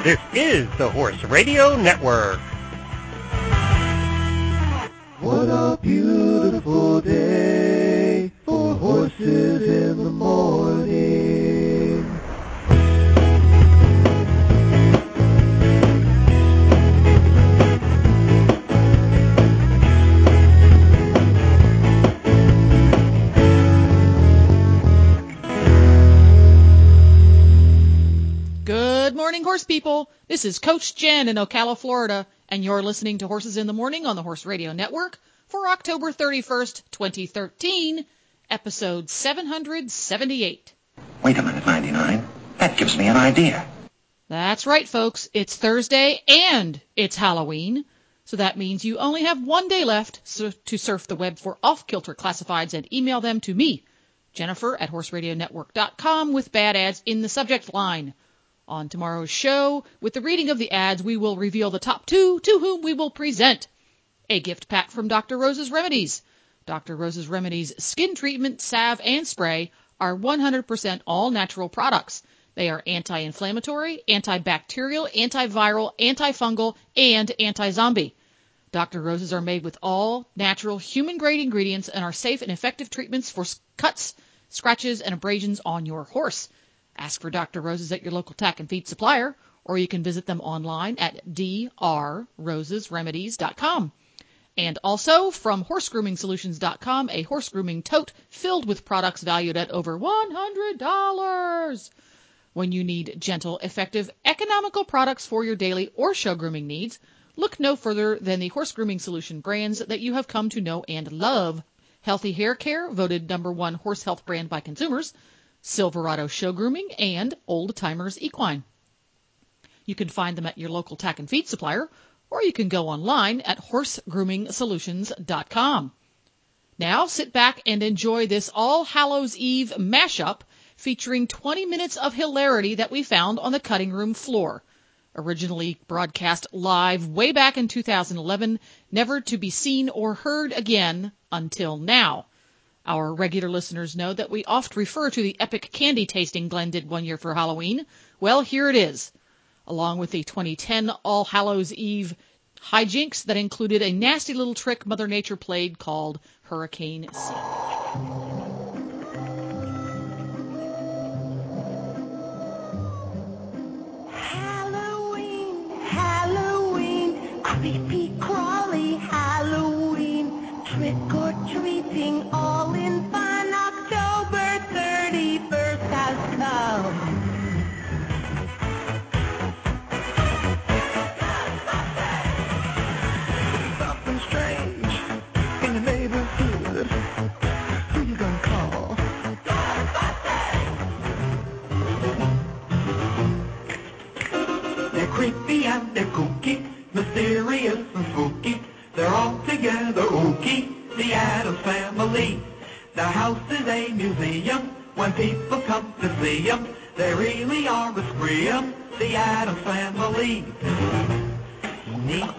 This is the Horse Radio Network. What a beautiful day for horses in the morning. Good morning, horse people. This is Coach Jen in Ocala, Florida, and you're listening to Horses in the Morning on the Horse Radio Network for October 31st, 2013, episode 778. Wait a minute, 99. That gives me an idea. That's right, folks. It's Thursday and it's Halloween. So that means you only have one day left to surf the web for off-kilter classifieds and email them to me, Jennifer at horseradionetwork.com, with bad ads in the subject line. On tomorrow's show, with the reading of the ads, we will reveal the top two to whom we will present a gift pack from Dr. Rose's Remedies. Dr. Rose's Remedies skin treatment, salve, and spray are 100% all-natural products. They are anti-inflammatory, antibacterial, antiviral, antifungal, and anti-zombie. Dr. Rose's are made with all natural human-grade ingredients and are safe and effective treatments for cuts, scratches, and abrasions on your horse. Ask for Dr. Rose's at your local tack and feed supplier, or you can visit them online at drrosesremedies.com. And also from horsegroomingsolutions.com, a horse grooming tote filled with products valued at over $100. When you need gentle, effective, economical products for your daily or show grooming needs, look no further than the Horse Grooming Solution brands that you have come to know and love. Healthy Hair Care, voted #1 horse health brand by consumers, Silverado Show Grooming, and Old Timers Equine. You can find them at your local tack and feed supplier, or you can go online at horsegroomingsolutions.com. Now sit back and enjoy this All Hallows Eve mashup featuring 20 minutes of hilarity that we found on the cutting room floor. Originally broadcast live way back in 2011, never to be seen or heard again until now. Our regular listeners know that we oft refer to the epic candy tasting Glenn did one year for Halloween. Well, here it is, along with the 2010 All Hallows Eve hijinks that included a nasty little trick Mother Nature played called Hurricane Sandy. Halloween, creepy crawly Halloween, trick or treating all in fun. October 31st has come. Something strange in the neighborhood. Who you gonna call? They're creepy and they're kooky, mysterious and spooky. They're all together ooky, the Addams Family. Their house is a museum when people come to see them. They really are a scream, the Addams Family. Neat.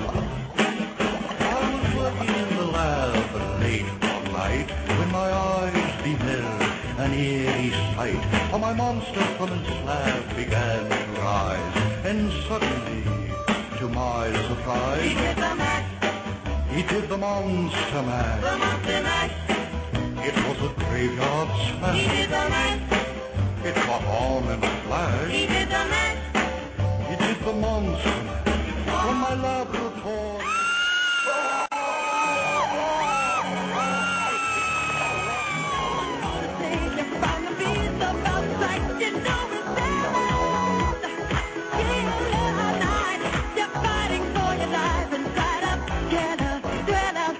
I was working in the lab late one night when my eyes beheld an eerie sight. For my monster from his slab began to rise, and suddenly, to my surprise, He did the mash, he did the monster mash. the monster mash. It was a graveyard He smash. did the mash, It caught on in a he flash. did the mash. He did the monster mash from my laboratory. Take it from the beast of the sight, you know it's bad. Day or night, you're fighting for your life and try to get up, get up.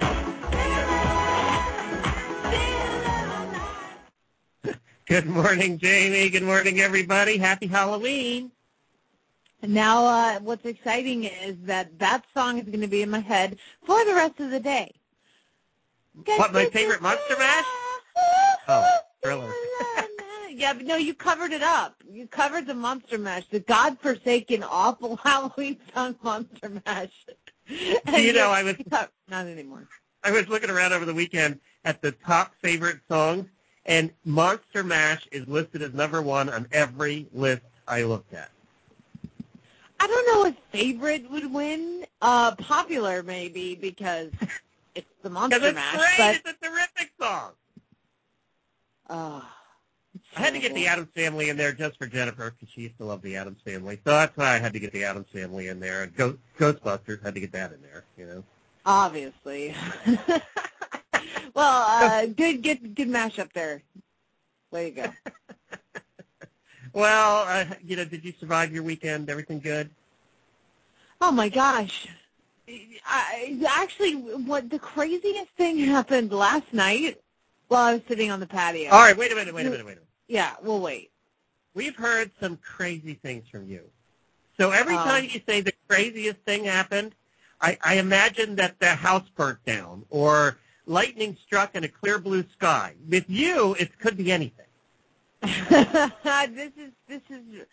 Good morning, Jamie. Good morning, everybody. Happy Halloween. Now, what's exciting is that song is going to be in my head for the rest of the day. What, my favorite Monster Mash? Oh, Thriller. Yeah, but no, you covered it up. You covered the Monster Mash, the godforsaken, awful Halloween song Monster Mash. You know, not anymore. I was looking around over the weekend at the top favorite songs, and Monster Mash is listed as #1 on every list I looked at. I don't know if favorite would win. Popular maybe because it's the Monster Because it's Mash. great. But It's a terrific song. it's I had to get the terrible. Addams Family in there just for Jennifer because she used to love the Addams Family. So that's why I had to get the Addams Family in there. And Ghostbusters had to get that in there, you know. Obviously. Well, good mashup there. Way to go. Well, did you survive your weekend? Everything good? Oh my gosh. Actually, what the craziest thing happened last night while I was sitting on the patio. All right, wait a minute. Yeah, we'll wait. We've heard some crazy things from you. So every time you say the craziest thing happened, I imagine that the house burnt down or lightning struck in a clear blue sky. With you, it could be anything. This is,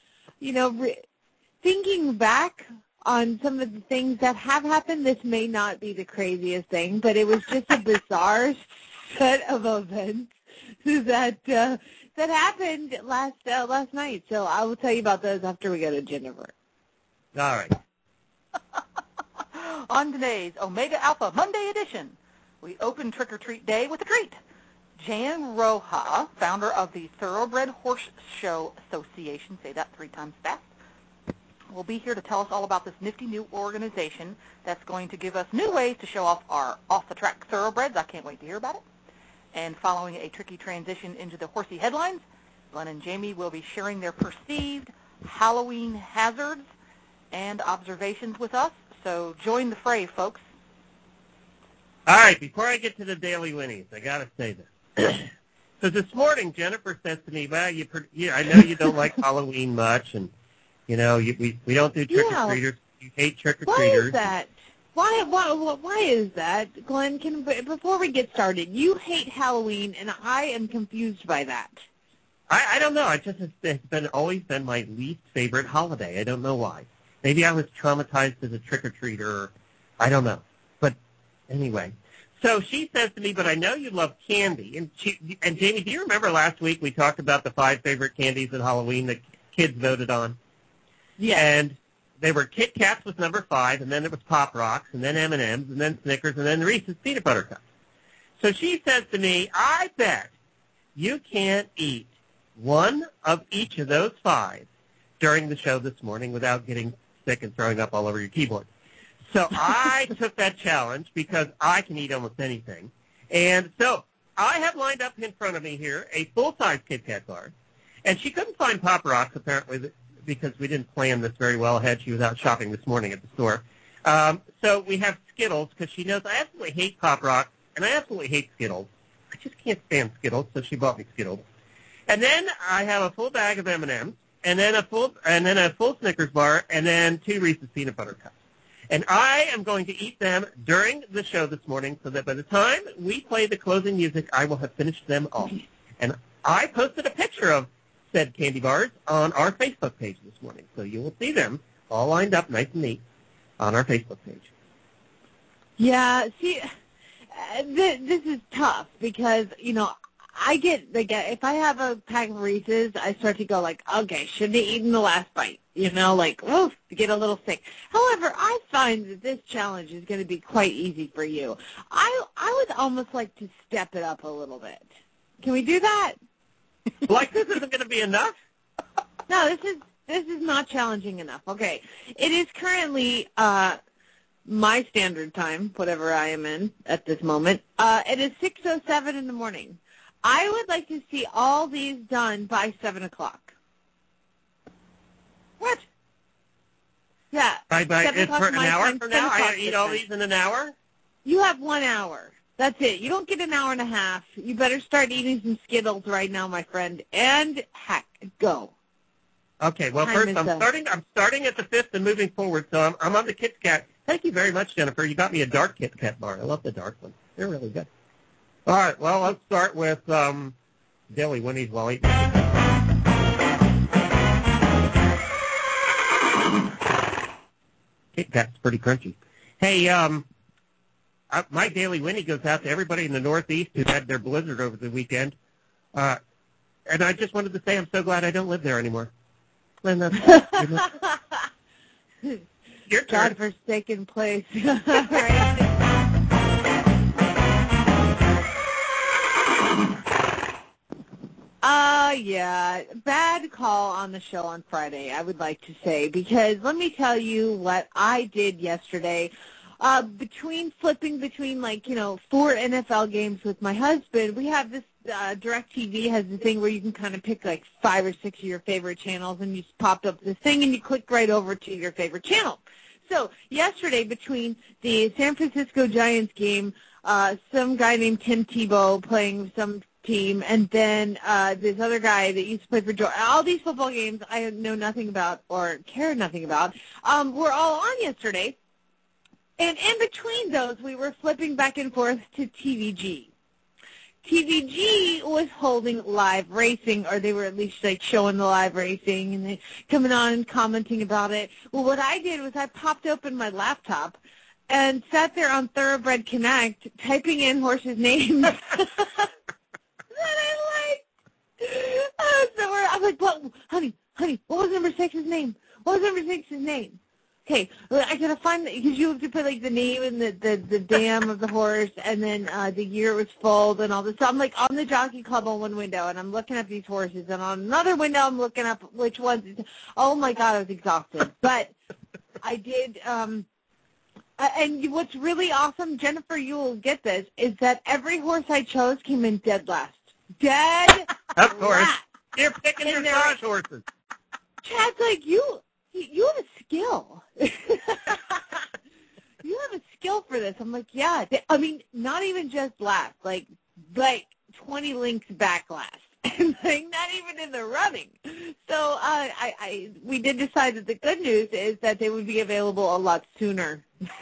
thinking back on some of the things that have happened, this may not be the craziest thing, but it was just a bizarre set of events that happened last night. So I will tell you about those after we go to Jennifer. All right. On today's Omega Alpha Monday edition, we open Trick or Treat Day with a treat. Jan Roja, founder of the Thoroughbred Horse Show Association, say that 3 times fast, will be here to tell us all about this nifty new organization that's going to give us new ways to show off our off-the-track thoroughbreds. I can't wait to hear about it. And following a tricky transition into the horsey headlines, Glenn and Jamie will be sharing their perceived Halloween hazards and observations with us. So join the fray, folks. All right, before I get to the Daily Winnies, I got to say this. So this morning, Jennifer says to me, well, I know you don't like Halloween much, and, we don't do trick-or-treaters. You hate trick-or-treaters. Why is that? Why is that, Glenn? Before we get started, you hate Halloween, and I am confused by that. I don't know. It's always been my least favorite holiday. I don't know why. Maybe I was traumatized as a trick-or-treater. Or I don't know. But anyway. So she says to me, but I know you love candy. And Jamie, do you remember last week we talked about the 5 favorite candies at Halloween that kids voted on? Yeah. And they were Kit Kats was number 5, and then it was Pop Rocks, and then M&Ms, and then Snickers, and then Reese's Peanut Butter Cups. So she says to me, I bet you can't eat one of each of those 5 during the show this morning without getting sick and throwing up all over your keyboard. So I took that challenge because I can eat almost anything. And so I have lined up in front of me here a full-size Kit Kat bar. And she couldn't find Pop Rocks, apparently, because we didn't plan this very well ahead. She was out shopping this morning at the store. So we have Skittles because she knows I absolutely hate Pop Rocks and I absolutely hate Skittles. I just can't stand Skittles, so she bought me Skittles. And then I have a full bag of M&Ms, and then a full Snickers bar, and then 2 Reese's Peanut Butter Cups. And I am going to eat them during the show this morning so that by the time we play the closing music, I will have finished them all. And I posted a picture of said candy bars on our Facebook page this morning. So you will see them all lined up nice and neat on our Facebook page. Yeah, see, this is tough because, I get, if I have a pack of Reese's, I start to go okay, shouldn't have eaten the last bite, oof, to get a little sick. However, I find that this challenge is going to be quite easy for you. I would almost like to step it up a little bit. Can we do that? This isn't going to be enough? No, this is not challenging enough. Okay, it is currently my standard time, whatever I am in at this moment. It is 6:07 in the morning. I would like to see all these done by 7 o'clock. What? Yeah. For an hour from now? I gotta eat all time. these in an hour? You have 1 hour. That's it. You don't get an hour and a half. You better start eating some Skittles right now, my friend. And heck, go. Okay. Well, first I'm starting at the 5th and moving forward. So I'm on the Kit Kat. Thank you very much, Jennifer. You got me a dark Kit Kat bar. I love the dark one. They're really good. All right. Well, let's start with Daily Winnies while eating. Kit Kat's pretty crunchy. Hey, my Daily Winnie goes out to everybody in the Northeast who had their blizzard over the weekend. And I just wanted to say I'm so glad I don't live there anymore. And Your turn. godforsaken place. Right. Yeah, bad call on the show on Friday, I would like to say, because let me tell you what I did yesterday. Flipping between, 4 NFL games with my husband, we have this, DirecTV has the thing where you can kind of pick 5 or 6 of your favorite channels, and you just popped up this thing and you click right over to your favorite channel. So yesterday, between the San Francisco Giants game, some guy named Tim Tebow playing some team, and then this other guy that used to play for Georgia, all these football games I know nothing about or care nothing about, were all on yesterday. And in between those, we were flipping back and forth to TVG. TVG was holding live racing, or they were at least showing the live racing and they coming on and commenting about it. Well, what I did was I popped open my laptop and sat there on Thoroughbred Connect typing in horses' names that I liked. I'm like, what, honey, what was number 6's name? What was number 6's name? Okay, I gotta find because you have to put the name and the dam of the horse, and then the year it was foaled and all this. So I'm on the Jockey Club on one window, and I'm looking at these horses, and on another window I'm looking up which ones. Oh my God, I was exhausted, but I did. And what's really awesome, Jennifer, you will get this, is that every horse I chose came in dead last. Dead. Of course, last. you're picking your dressage horses. Chad's you have a skill. You have a skill for this. I'm like, yeah. I mean, not even just last, like 20 links back last. Not even in the running. So we did decide that the good news is that they would be available a lot sooner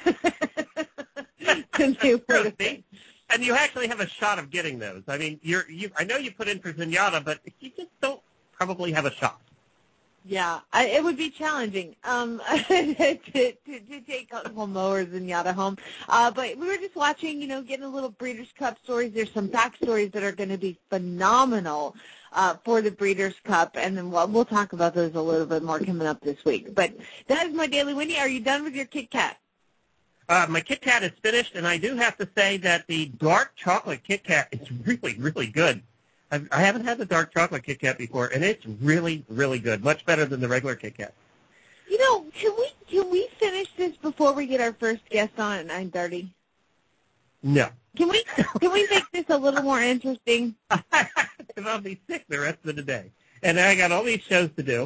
than they would have been. And you actually have a shot of getting those. I mean, I know you put in for Zenyatta, but you just don't probably have a shot. Yeah, it would be challenging to take home mowers and Zenyatta home. But we were just watching, getting a little Breeders' Cup stories. There's some backstories that are going to be phenomenal for the Breeders' Cup, and then we'll talk about those a little bit more coming up this week. But that is my Daily Winnie. Are you done with your Kit Kat? My Kit Kat is finished, and I do have to say that the dark chocolate Kit Kat is really, really good. I haven't had the dark chocolate Kit Kat before, and it's really, really good. Much better than the regular Kit Kat. Can we finish this before we get our first guest on at 9:30? No. Can we make this a little more interesting? Because I'll be sick the rest of the day, and I got all these shows to do.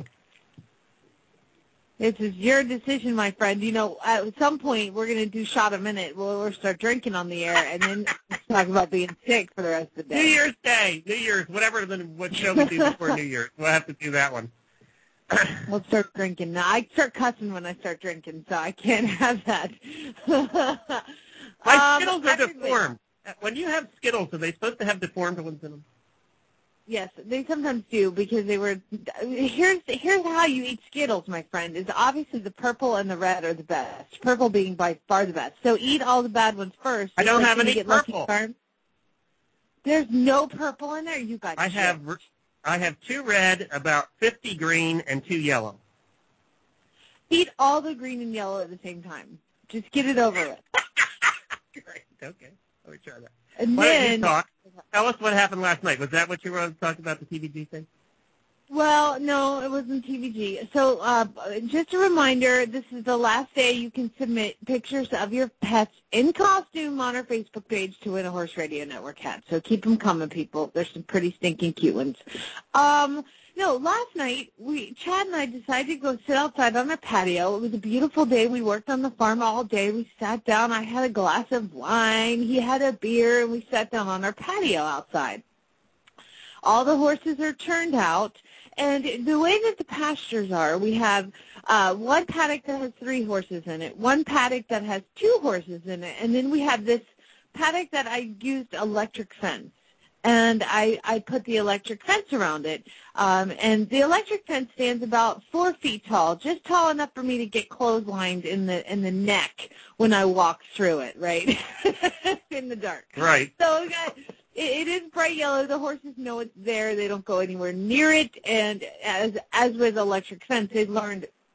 This is your decision, my friend. At some point, we're going to do shot a minute. We'll start drinking on the air, and then talk about being sick for the rest of the day. New Year's Day, what show we do before New Year's. We'll have to do that one. We'll start drinking. Now, I start cussing when I start drinking, so I can't have that. My Skittles are deformed. When you have Skittles, are they supposed to have deformed ones in them? Yes, they sometimes do because they were. Here's how you eat Skittles, my friend. Is obviously the purple and the red are the best. Purple being by far the best. So eat all the bad ones first. I don't have any purple. There's no purple in there. You got. I have 2 red, about 50 green, and 2 yellow. Eat all the green and yellow at the same time. Just get it over with. Great. Okay. Let me try that. And Why then don't you talk? Tell us what happened last night. Was that what you were talking about, the TVG thing? Well, no, it wasn't TVG. So just a reminder, this is the last day you can submit pictures of your pets in costume on our Facebook page to win a Horse Radio Network hat. So keep them coming, people. There's some pretty stinking cute ones. No, last night, Chad and I decided to go sit outside on our patio. It was a beautiful day. We worked on the farm all day. We sat down. I had a glass of wine. He had a beer, and we sat down on our patio outside. All the horses are turned out, and the way that the pastures are, we have one paddock that has 3 horses in it, one paddock that has 2 horses in it, and then we have this paddock that I used electric fence. And I put the electric fence around it. And the electric fence stands about 4 feet tall, just tall enough for me to get clotheslined in the neck when I walk through it, right, in the dark. Right. So it is bright yellow. The horses know it's there. They don't go anywhere near it. And as with electric fence, they've learned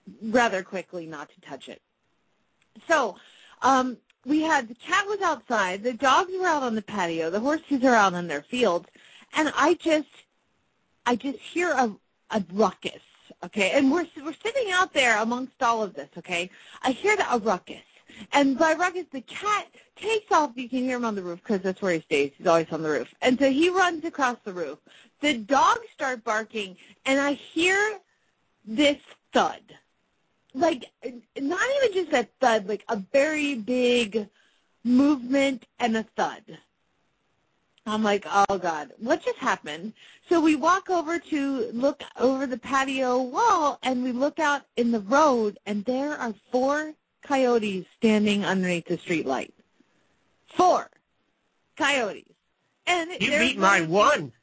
rather quickly not to touch it. So the cat was outside, the dogs were out on the patio, the horses are out on their fields, and I just hear a ruckus, okay? And we're sitting out there amongst all of this, okay? I hear a ruckus. And by ruckus, the cat takes off. You can hear him on the roof because that's where he stays. He's always on the roof. And so he runs across the roof. The dogs start barking, and I hear this thud. Like, not even just a thud, like a very big movement and a thud. I'm like, oh, God, what just happened? So we walk over to look over the patio wall, and we look out in the road, and there are 4 coyotes standing underneath the street light. 4 coyotes. And You beat my one.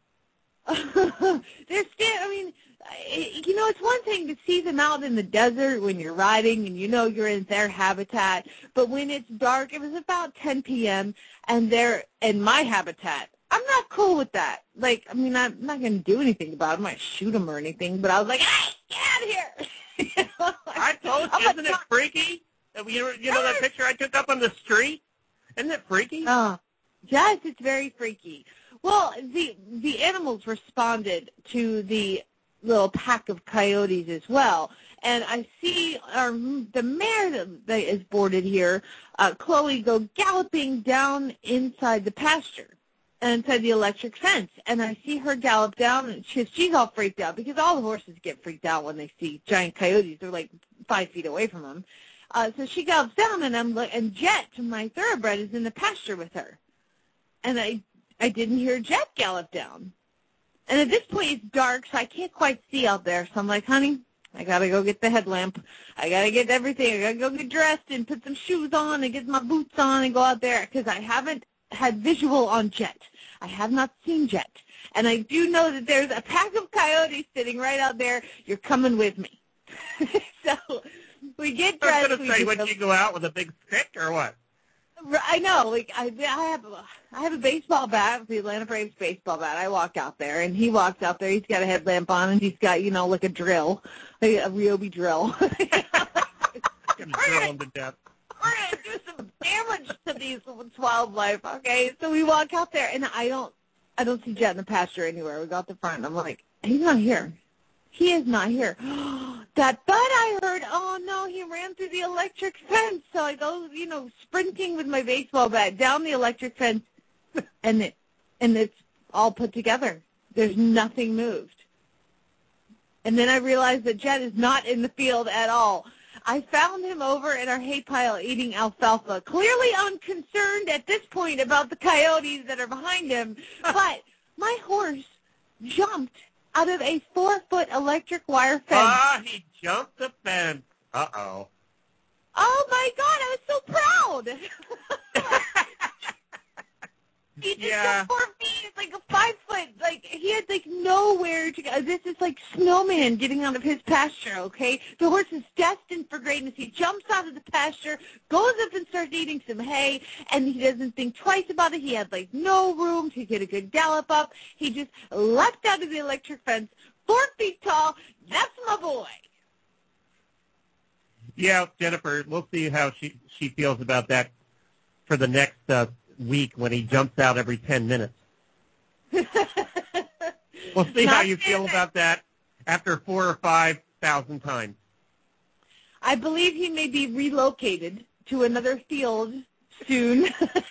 It's one thing to see them out in the desert when you're riding and you know you're in their habitat, but when it's dark, it was about 10 p.m., and they're in my habitat. I'm not cool with that. Like, I mean, I'm not going to do anything about it. I might shoot them or anything, but I was like, hey, get out of here. I told you, isn't it freaky? You know that picture I took up on the street? Isn't it freaky? Yes, it's very freaky. Well, the animals responded to the little pack of coyotes as well. And I see the mare that is boarded here, Chloe, go galloping down inside the pasture, inside the electric fence. And I see her gallop down, and she's all freaked out because all the horses get freaked out when they see giant coyotes. They're like 5 feet away from them. So she gallops down, and Jet, my thoroughbred, is in the pasture with her. And I didn't hear Jet gallop down. And at this point, it's dark, so I can't quite see out there. So I'm like, honey, I got to go get the headlamp. I got to get everything. I got to go get dressed and put some shoes on and get my boots on and go out there because I haven't had visual on Jet. I have not seen Jet. And I do know that there's a pack of coyotes sitting right out there. You're coming with me. So we get dressed. I was going to say, would you go out with a big stick or what? I know. Like I have a baseball bat, the Atlanta Braves baseball bat. I walk out there, and he walks out there. He's got a headlamp on, and he's got, like a drill, like a Ryobi drill. Gonna drill him to death. We're gonna do some damage to these wildlife, okay? So we walk out there, and I don't see Jet in the pasture anywhere. We go out the front, and I'm like, he's not here. He is not here. That thud I heard, oh, no, he ran through the electric fence. So I go, sprinting with my baseball bat down the electric fence, and it's all put together. There's nothing moved. And then I realized that Jet is not in the field at all. I found him over at our hay pile eating alfalfa, clearly unconcerned at this point about the coyotes that are behind him. But my horse jumped out of a 4-foot electric wire fence. He jumped the fence. Uh-oh. Oh, my God, I was so proud. He just jumped 4 feet. It's like a 5-foot, like, he had, like, nowhere to go. This is like Snowman getting out of his pasture, okay? The horse is destined for greatness. He jumps out of the pasture, goes up and starts eating some hay, and he doesn't think twice about it. He had, like, no room to get a good gallop up. He just leapt out of the electric fence, 4 feet tall. That's my boy. Yeah, Jennifer, we'll see how she feels about that for the next week when he jumps out every 10 minutes. We'll see how you feel about that after 4,000 or 5,000 times. I believe he may be relocated to another field soon.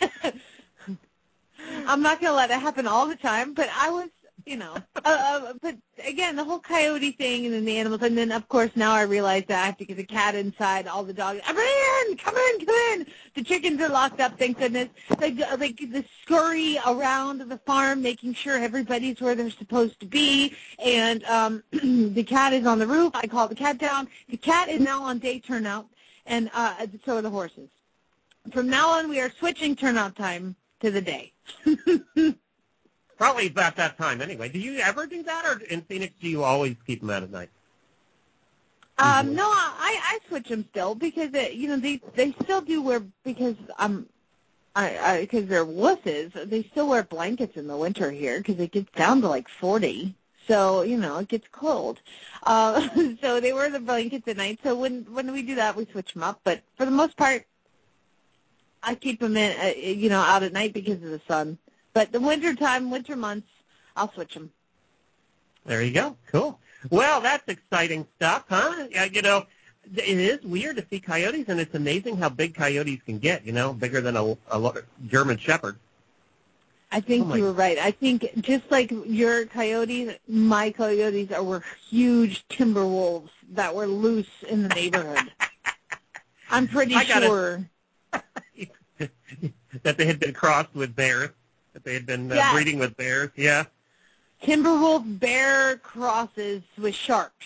I'm not going to let it happen all the time, but I was, but again, the whole coyote thing and then the animals, and then, of course, now I realize that I have to get the cat inside, all the dogs, come in. The chickens are locked up, thank goodness. Like the scurry around the farm, making sure everybody's where they're supposed to be, and the cat is on the roof. I call the cat down. The cat is now on day turnout, and so are the horses. From now on, we are switching turnout time to the day. Probably about that time anyway. Do you ever do that, or in Phoenix do you always keep them out at night? No, I switch them still because they still do wear, because because they're wusses. They still wear blankets in the winter here because it gets down to like 40. So, it gets cold. So they wear the blankets at night. So when we do that, we switch them up. But for the most part, I keep them in, out at night because of the sun. But the winter months, I'll switch them. There you go. Cool. Well, that's exciting stuff, huh? It is weird to see coyotes, and it's amazing how big coyotes can get, bigger than a German Shepherd. I think you were right. I think just like your coyotes, my coyotes were huge timber wolves that were loose in the neighborhood. I'm pretty sure. That they had been crossed with bears, that they had been breeding with bears, yeah. Timberwolf bear crosses with sharks.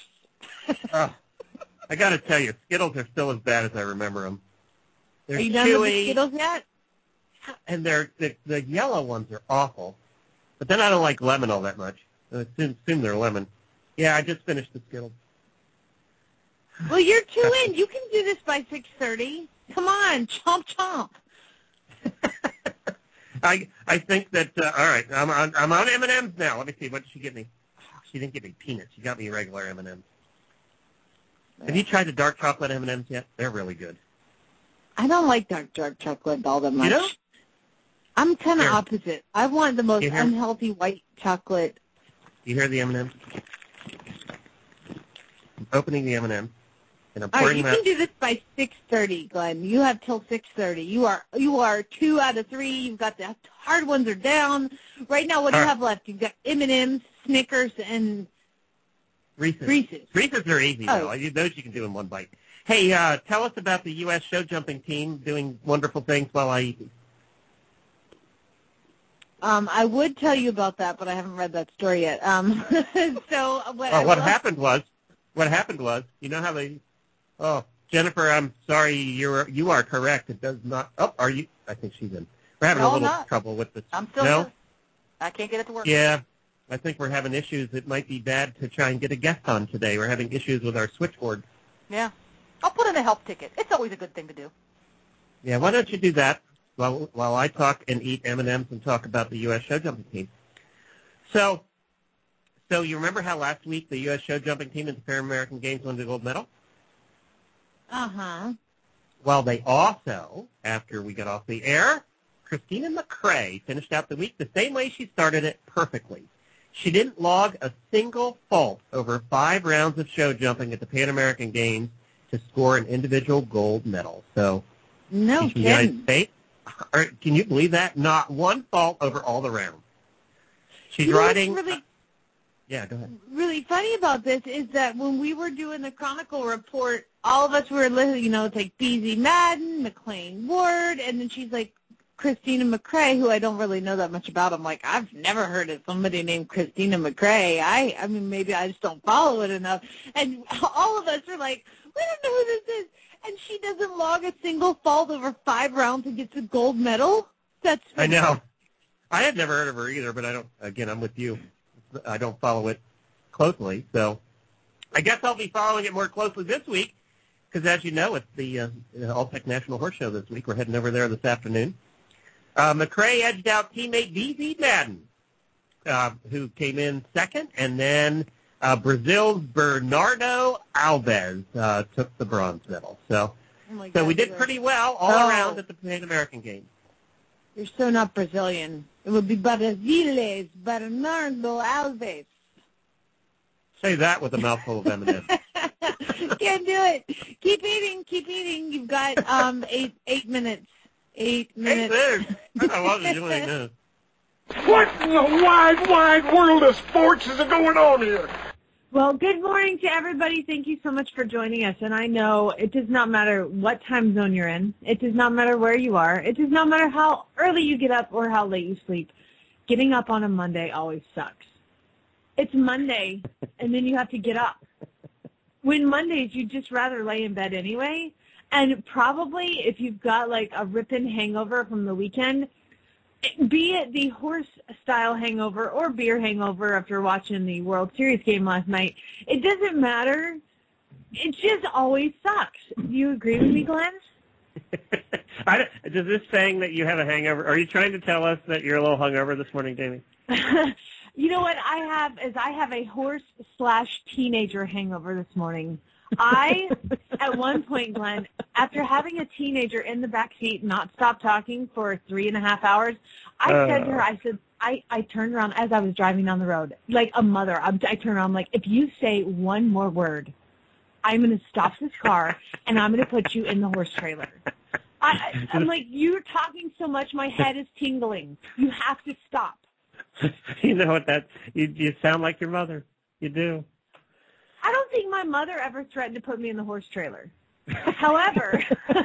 I got to tell you, Skittles are still as bad as I remember them. They're Are you done chewy, with the Skittles yet? and the yellow ones are awful. But then I don't like lemon all that much. I assume they're lemon. Yeah, I just finished the Skittles. Well, you're 2 in. You can do this by 6:30. Come on, chomp chomp. I think that all right. I'm on M&Ms now. Let me see. What did she give me? She didn't give me peanuts. She got me regular M&Ms. Have you tried the dark chocolate M&Ms yet? They're really good. I don't like dark chocolate all that much. You don't? I'm kind of opposite. I want the most unhealthy white chocolate. You hear the M&Ms? I'm opening the M&Ms, and I'm All right, pouring you them out. can do this by 6:30, Glenn. You have till 6:30. You are 2 out of 3. You've got the hard ones are down. Right now, what do you have left? You've got M&Ms, Snickers, and Reese's. Reese's. Reese's are easy, though. Those you can do in one bite. Hey, tell us about the U.S. show jumping team doing wonderful things while I eat these. I would tell you about that, but I haven't read that story yet. So what happened was, you know how they? Oh, Jennifer, I'm sorry, you are correct. It does not. Oh, are you? I think she's in. We're having a little trouble with this. I'm still here. I can't get it to work. Yeah, I think we're having issues. It might be bad to try and get a guest on today. We're having issues with our switchboard. Yeah. I'll put in a help ticket. It's always a good thing to do. Yeah, why don't you do that while I talk and eat M&Ms and talk about the U.S. show jumping team. So you remember how last week the U.S. show jumping team at the Pan American Games won the gold medal? Uh-huh. Well, they also, after we got off the air, Christina McCrae finished out the week the same way she started it, perfectly. She didn't log a single fault over 5 rounds of show jumping at the Pan American Games to score an individual gold medal. So, no she's from the United States. Can you believe that? Not one fault over all the rounds. She's riding. Yeah, go ahead. Really funny about this is that when we were doing the Chronicle report, all of us were listening, it's like BZ Madden, McLean Ward, and then she's like Christina McCrae, who I don't really know that much about. I'm like, I've never heard of somebody named Christina McCrae. I mean, maybe I just don't follow it enough. And all of us are like, we don't know who this is. And she doesn't log a single fault over 5 rounds and gets a gold medal? That's I know. I had never heard of her either, but I'm with you. I don't follow it closely, so I guess I'll be following it more closely this week because, as you know, it's the All-Tech National Horse Show this week. We're heading over there this afternoon. McCrae edged out teammate BZ Madden, who came in second, and then Brazil's Bernardo Alves took the bronze medal. So we did pretty well all around at the Pan American Games. You're so not Brazilian. It would be Brasile's Bernardo Alves. Say that with a mouthful of M&M's. Can't do it. Keep eating. You've got 8 minutes. 8 minutes. 8 minutes? I wasn't doing 8 minutes. What in the wide world of sports is going on here? Well, good morning to everybody. Thank you so much for joining us. And I know it does not matter what time zone you're in. It does not matter where you are. It does not matter how early you get up or how late you sleep. Getting up on a Monday always sucks. It's Monday, and then you have to get up. When Mondays, you'd just rather lay in bed anyway. And probably if you've got like a ripping hangover from the weekend, be it the horse-style hangover or beer hangover after watching the World Series game last night, it doesn't matter. It just always sucks. Do you agree with me, Glenn? Does this saying that you have a hangover, are you trying to tell us that you're a little hungover this morning, Jamie? You know what I have is I have a horse/teenager hangover this morning. I, at one point, Glenn, after having a teenager in the back seat not stop talking for 3.5 hours, I said to her, I turned around as I was driving down the road, like a mother. I turned around, I'm like, if you say one more word, I'm going to stop this car and I'm going to put you in the horse trailer. I'm like, you're talking so much, my head is tingling. You have to stop. You know what you sound like your mother. You do. I don't think my mother ever threatened to put me in the horse trailer. However,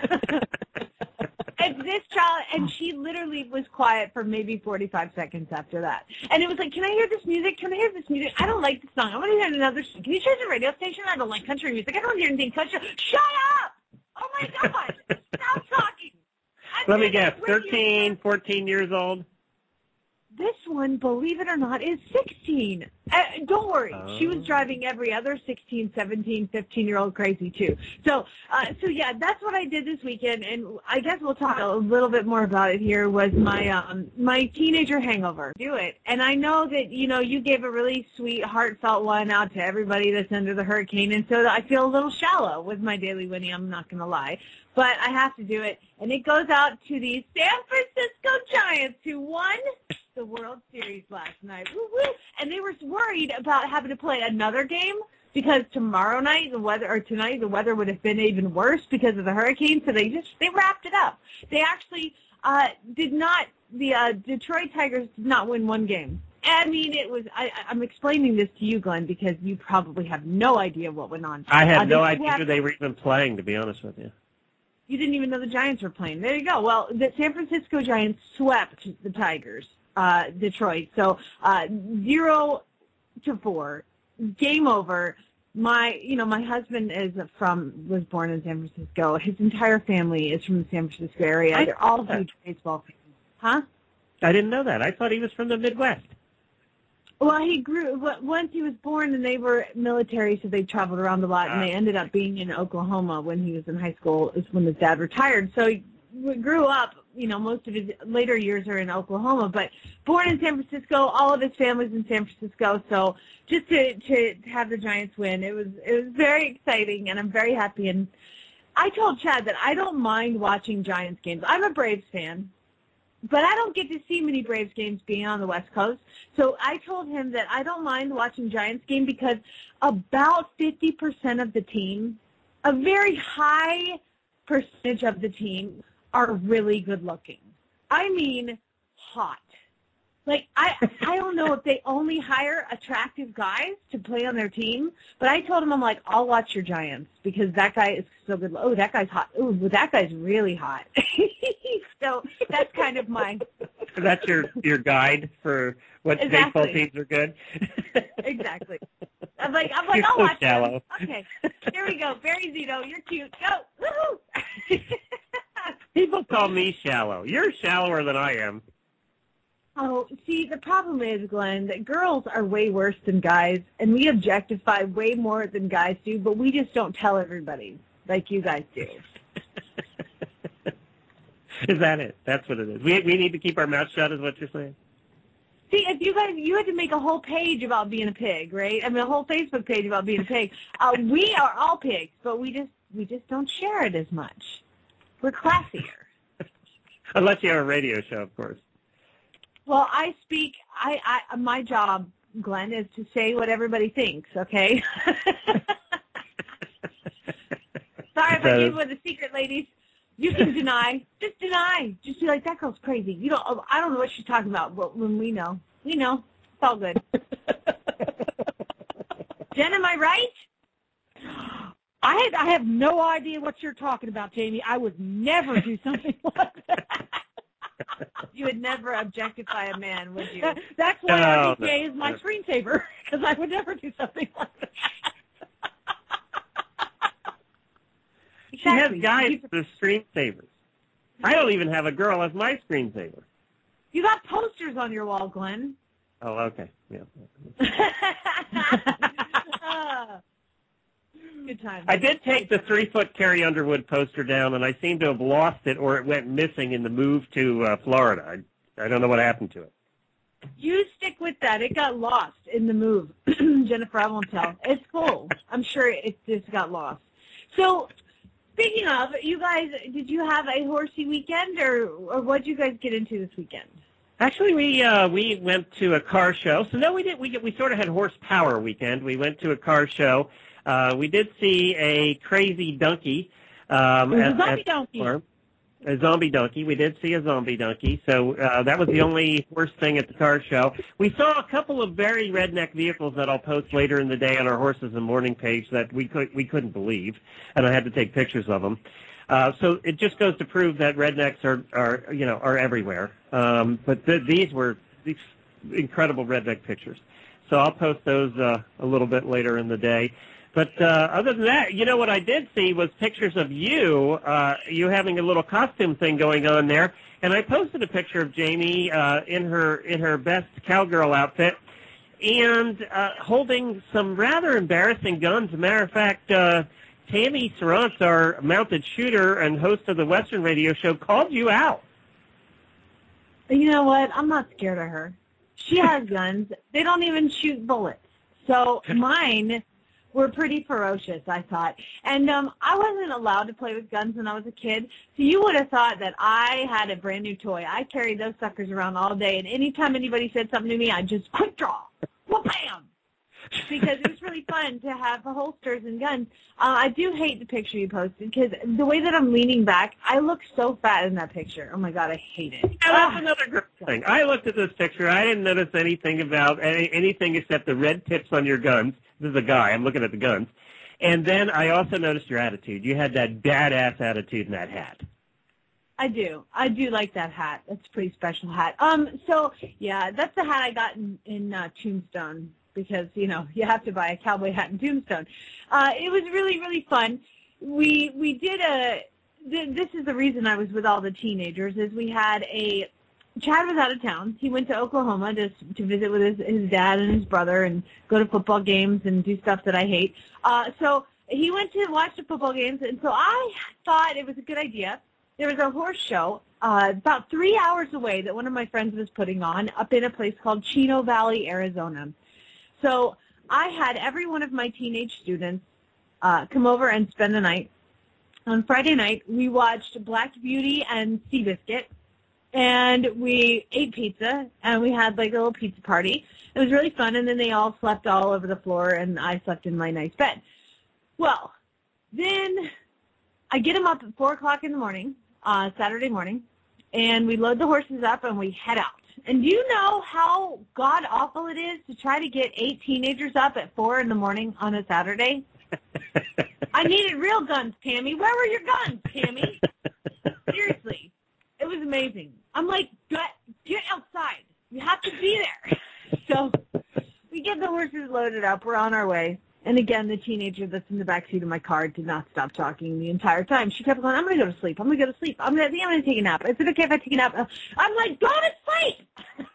and this child, and she literally was quiet for maybe 45 seconds after that. And it was like, can I hear this music? Can I hear this music? I don't like this song. I want to hear another song. Can you change the radio station? I don't like country music. I don't hear anything. Shut up! Oh, my God. Stop talking. Let me guess, 13, 14 years old? This one, believe it or not, is 16. Don't worry. She was driving every other 16, 17, 15-year-old crazy, too. So yeah, that's what I did this weekend, and I guess we'll talk a little bit more about it here, was my teenager hangover. Do it. And I know that, you gave a really sweet, heartfelt one out to everybody that's under the hurricane, and so I feel a little shallow with my Daily Winnie, I'm not going to lie. But I have to do it, and it goes out to the San Francisco Giants, who won the World Series last night. Woo-woo. And they were worried about having to play another game because tonight the weather would have been even worse because of the hurricane, so they wrapped it up. They actually the Detroit Tigers did not win one game. I mean, I'm explaining this to you, Glenn, because you probably have no idea what went on. I had no idea they were even playing, to be honest with you. You didn't even know the Giants were playing. There you go. Well, the San Francisco Giants swept the Tigers, Detroit. So 0-4, game over. My husband was born in San Francisco. His entire family is from the San Francisco area. They're all huge baseball fans. Huh? I didn't know that. I thought he was from the Midwest. Well, he grew once he was born, and they were military, so they traveled around a lot, and they ended up being in Oklahoma when he was in high school. Is when his dad retired. So he grew up. Most of his later years are in Oklahoma, but born in San Francisco. All of his family's in San Francisco. So just to have the Giants win, it was very exciting, and I'm very happy. And I told Chad that I don't mind watching Giants games. I'm a Braves fan. But I don't get to see many Braves games being on the West Coast. So I told him that I don't mind watching Giants game because about 50% of the team, a very high percentage of the team, are really good looking. I mean, hot. Like, I don't know if they only hire attractive guys to play on their team, but I told him, I'm like, I'll watch your Giants because that guy is so good. Oh, that guy's hot. Oh, that guy's really hot. So that's kind of That's your guide for what baseball teams are good? Exactly. I'm like, I'll watch shallow. them. Okay, here we go. Barry Zito, you're cute. Go. Woohoo! People call me shallow. You're shallower than I am. Oh, see, the problem is, Glenn, that girls are way worse than guys, and we objectify way more than guys do, but we just don't tell everybody like you guys do. Is that it? That's what it is. We need to keep our mouth shut is what you're saying? See, if you had to make a whole page about being a pig, right? I mean, a whole Facebook page about being a pig. We are all pigs, but we just don't share it as much. We're classier. Unless you have a radio show, of course. Well, my job, Glenn, is to say what everybody thinks, okay? Sorry if I gave away the secret, ladies. You can deny. Just deny. Just be like, that girl's crazy. I don't know what she's talking about, but when we know. It's all good. Jen, am I right? I have no idea what you're talking about, Jamie. I would never do something like that. You would never objectify a man, would you? That's why RDPA is my screensaver, because I would never do something like that. She has guys with screensavers. I don't even have a girl as my screensaver. You got posters on your wall, Glenn. Oh, okay. Yeah. Good time. I did take the 3-foot Carrie Underwood poster down, and I seem to have lost it or it went missing in the move to Florida. I don't know what happened to it. You stick with that. It got lost in the move. Jennifer, I won't tell. It's full. I'm sure it just got lost. So, speaking of, you guys, did you have a horsey weekend, or what did you guys get into this weekend? Actually, we went to a car show. So no, we didn't. We sort of had horsepower weekend. We went to a car show. We did see a crazy donkey. A zombie donkey. A zombie donkey. We did see a zombie donkey. So that was the only horse thing at the car show. We saw a couple of very redneck vehicles that I'll post later in the day on our Horses and Morning page that we couldn't believe, and I had to take pictures of them. So it just goes to prove that rednecks are everywhere. But these were these incredible redneck pictures. So I'll post those a little bit later in the day. But other than that, you know, what I did see was pictures of you having a little costume thing going on there. And I posted a picture of Jamie in her best cowgirl outfit and holding some rather embarrassing guns. As a matter of fact, Tammy Sarantz, our mounted shooter and host of the Western radio show, called you out. You know what? I'm not scared of her. She has guns. They don't even shoot bullets. So mine were pretty ferocious, I thought. And I wasn't allowed to play with guns when I was a kid, so you would have thought that I had a brand new toy. I carried those suckers around all day, and anytime anybody said something to me, I'd just quick draw. Wha-bam! Because it was really fun to have holsters and guns. I do hate the picture you posted, because the way that I'm leaning back, I look so fat in that picture. Oh, my God, I hate it. Yeah, that's another great thing. I looked at this picture. I didn't notice anything about anything except the red tips on your guns. This is a guy. I'm looking at the guns. And then I also noticed your attitude. You had that badass attitude in that hat. I do. I do like that hat. That's a pretty special hat. So, yeah, that's the hat I got in Tombstone, because, you know, you have to buy a cowboy hat in Tombstone. It was really, really fun. We did this is the reason I was with all the teenagers, is we had Chad was out of town. He went to Oklahoma to visit with his dad and his brother and go to football games and do stuff that I hate. So he went to watch the football games, and so I thought it was a good idea. There was a horse show about 3 hours away that one of my friends was putting on up in a place called Chino Valley, Arizona. So I had every one of my teenage students come over and spend the night. On Friday night, we watched Black Beauty and Seabiscuit, and we ate pizza, and we had like a little pizza party. It was really fun, and then they all slept all over the floor, and I slept in my nice bed. Well, then I get them up at 4 o'clock in the morning, Saturday morning, and we load the horses up, and we head out. And do you know how god-awful it is to try to get 8 teenagers up at 4 in the morning on a Saturday? I needed real guns, Tammy. Where were your guns, Tammy? Seriously. It was amazing. I'm like, get outside. You have to be there. So we get the horses loaded up. We're on our way. And again, the teenager that's in the backseat of my car did not stop talking the entire time. She kept going, I'm going to go to sleep. I'm going to go to sleep. I think I'm going to take a nap. Is it okay if I take a nap? I'm like, go to sleep.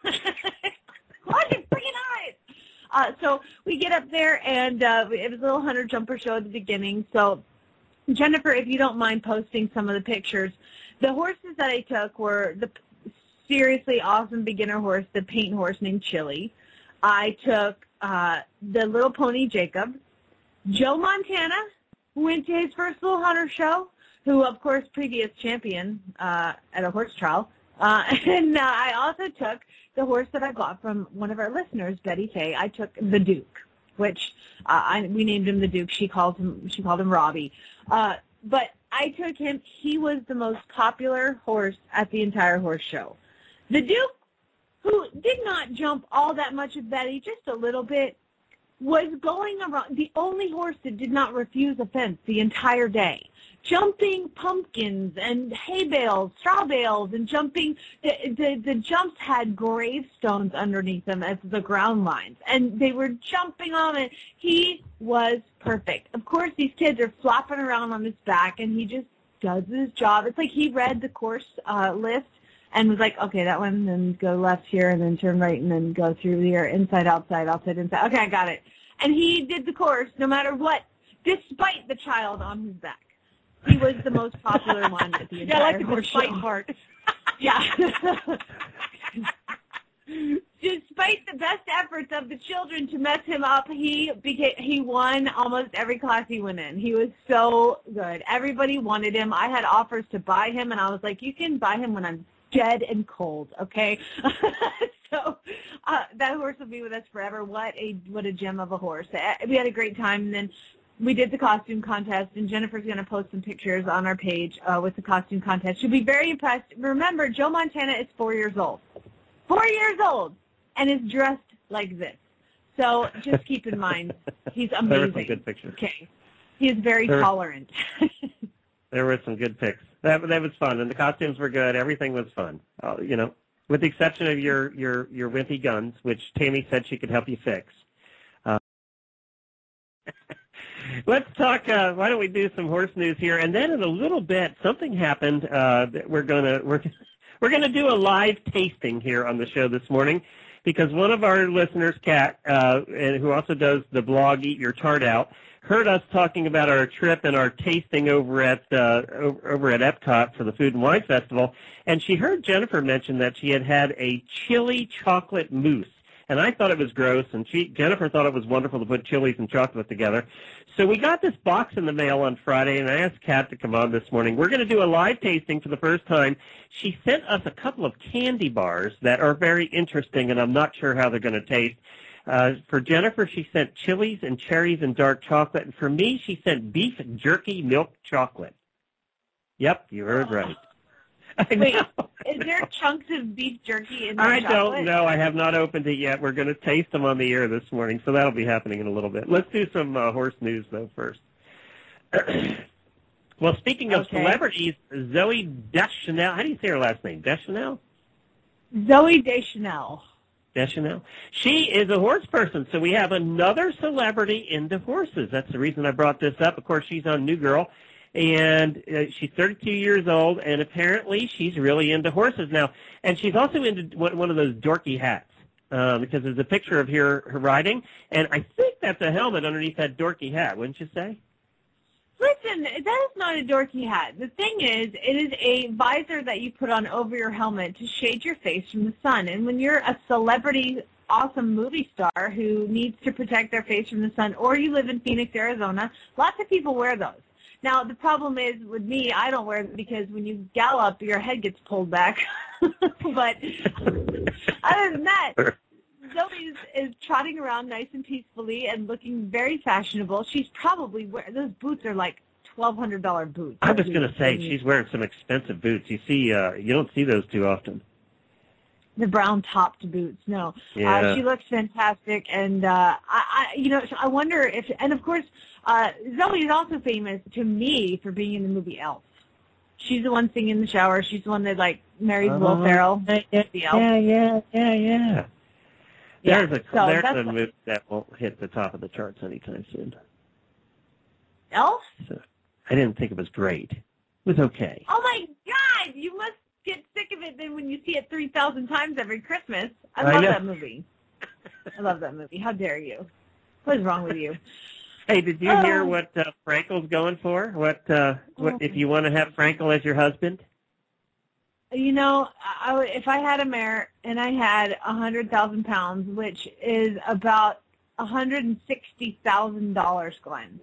Close your freaking eyes. So we get up there, and it was a little hunter jumper show at the beginning. So, Jennifer, if you don't mind posting some of the pictures, the horses that I took were the seriously awesome beginner horse, the paint horse named Chili. I took the little pony Jacob, Joe Montana, who went to his first little hunter show, who, of course, previous champion at a horse trial. And I also took the horse that I bought from one of our listeners, Betty Kay. I took the Duke, which we named him the Duke. She called him Robbie. But I took him. He was the most popular horse at the entire horse show. The Duke, who did not jump all that much of Betty, just a little bit, was going around, the only horse that did not refuse a fence the entire day, jumping pumpkins and hay bales, straw bales, and jumping. The jumps had gravestones underneath them as the ground lines, and they were jumping on it. He was perfect. Of course, these kids are flopping around on his back, and he just does his job. It's like he read the course list and was like, okay, that one, then go left here, and then turn right, and then go through here, inside, outside, outside, inside. Okay, I got it. And he did the course no matter what, despite the child on his back. He was the most popular one at the entire horse show. Part. Yeah. Despite the best efforts of the children to mess him up, he won almost every class he went in. He was so good. Everybody wanted him. I had offers to buy him, and I was like, you can buy him when I'm dead and cold, okay? So that horse will be with us forever. What a gem of a horse. We had a great time, and then we did the costume contest, and Jennifer's going to post some pictures on our page with the costume contest. She'll be very impressed. Remember, Joe Montana is 4 years old. 4 years old, and is dressed like this. So just keep in mind, he's amazing. There were some good pictures. Okay. He is very tolerant. There were some good pics. That was fun, and the costumes were good. Everything was fun. With the exception of your wimpy guns, which Tammy said she could help you fix. Let's talk. Why don't we do some horse news here, and then in a little bit, something happened that we're gonna do a live tasting here on the show this morning, because one of our listeners, Kat, and who also does the blog Eat Your Tart Out, heard us talking about our trip and our tasting over at Epcot for the Food and Wine Festival, and she heard Jennifer mention that she had a chili chocolate mousse. And I thought it was gross, and Jennifer thought it was wonderful to put chilies and chocolate together. So we got this box in the mail on Friday, and I asked Kat to come on this morning. We're going to do a live tasting for the first time. She sent us a couple of candy bars that are very interesting, and I'm not sure how they're going to taste. For Jennifer, she sent chilies and cherries and dark chocolate. And for me, she sent beef jerky milk chocolate. Yep, you heard right. Wait, is there chunks of beef jerky in the chocolate? I don't know. I have not opened it yet. We're going to taste them on the air this morning, so that'll be happening in a little bit. Let's do some horse news, though, first. Well, speaking of celebrities, Zooey Deschanel. How do you say her last name? Deschanel? Zooey Deschanel. Deschanel. She is a horse person, so we have another celebrity into horses. That's the reason I brought this up. Of course, she's on New Girl. And she's 32 years old, and apparently she's really into horses now. And she's also into one of those dorky hats, because there's a picture of her riding, and I think that's a helmet underneath that dorky hat, wouldn't you say? Listen, that is not a dorky hat. The thing is, it is a visor that you put on over your helmet to shade your face from the sun. And when you're a celebrity, awesome movie star who needs to protect their face from the sun, or you live in Phoenix, Arizona, lots of people wear those. Now, the problem is, with me, I don't wear them because when you gallop, your head gets pulled back. But other than that, Zoe is trotting around nice and peacefully and looking very fashionable. She's probably wearing, those boots are like $1,200 boots. I was going to say, she's wearing some expensive boots. You don't see those too often. The brown-topped boots, no. Yeah. She looks fantastic, and I wonder if, and of course, Zoe is also famous to me for being in the movie Elf. She's the one singing in the shower. She's the one that married Will Ferrell. The Elf. Yeah. There's a movie that won't hit the top of the charts anytime soon. Elf? So, I didn't think it was great. It was okay. Oh my God! You must get sick of it then when you see it 3,000 times every Christmas. I love that movie. I love that movie. How dare you? What is wrong with you? Hey, did you hear what Frankel's going for? What if you want to have Frankel as your husband? You know, if I had a mare and I had 100,000 pounds, which is about $160,000, Glenn.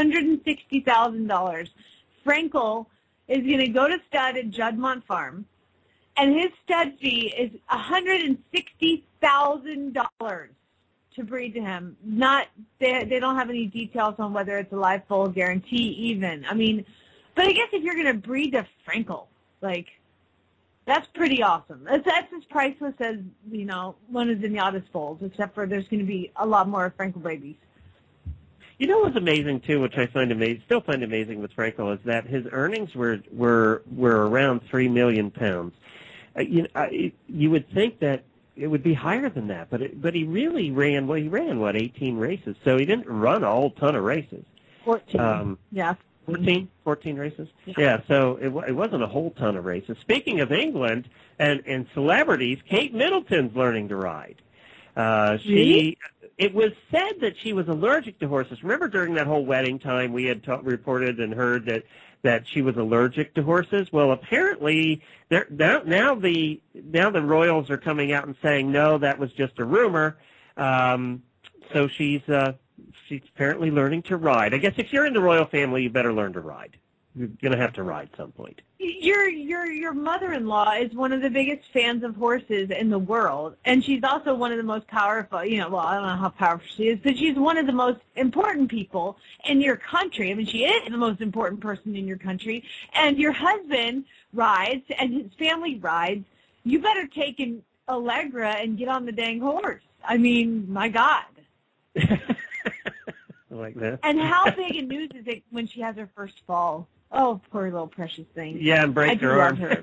$160,000. Frankel is going to go to stud at Juddmonte Farm, and his stud fee is $160,000 to breed to him. They don't have any details on whether it's a live foal guarantee even. I mean, but I guess if you're going to breed to Frankel, that's pretty awesome. That's as priceless as, one of Zenyatta's foals, except for there's going to be a lot more Frankel babies. You know what's amazing too, which I still find amazing with Frankel, is that his earnings were around 3 million pounds. You would think that it would be higher than that, but he really ran 18 races, so he didn't run a whole ton of races. 14. Yeah. 14 races? Yeah, so it wasn't a whole ton of races. Speaking of England and celebrities, Kate Middleton's learning to ride. Really? It was said that she was allergic to horses. Remember during that whole wedding time we had reported and heard that she was allergic to horses? Well, apparently now the royals are coming out and saying, no, that was just a rumor. So she's apparently learning to ride. I guess if you're in the royal family, you better learn to ride. You're going to have to ride some point. Your mother-in-law is one of the biggest fans of horses in the world, and she's also one of the most powerful, well, I don't know how powerful she is, but she's one of the most important people in your country. I mean, she is the most important person in your country, and your husband rides, and his family rides. You better take an Allegra and get on the dang horse. I mean, my God. Like that. And how big a news is it when she has her first fall? Oh, poor little precious thing. Yeah, and break her arm. Her.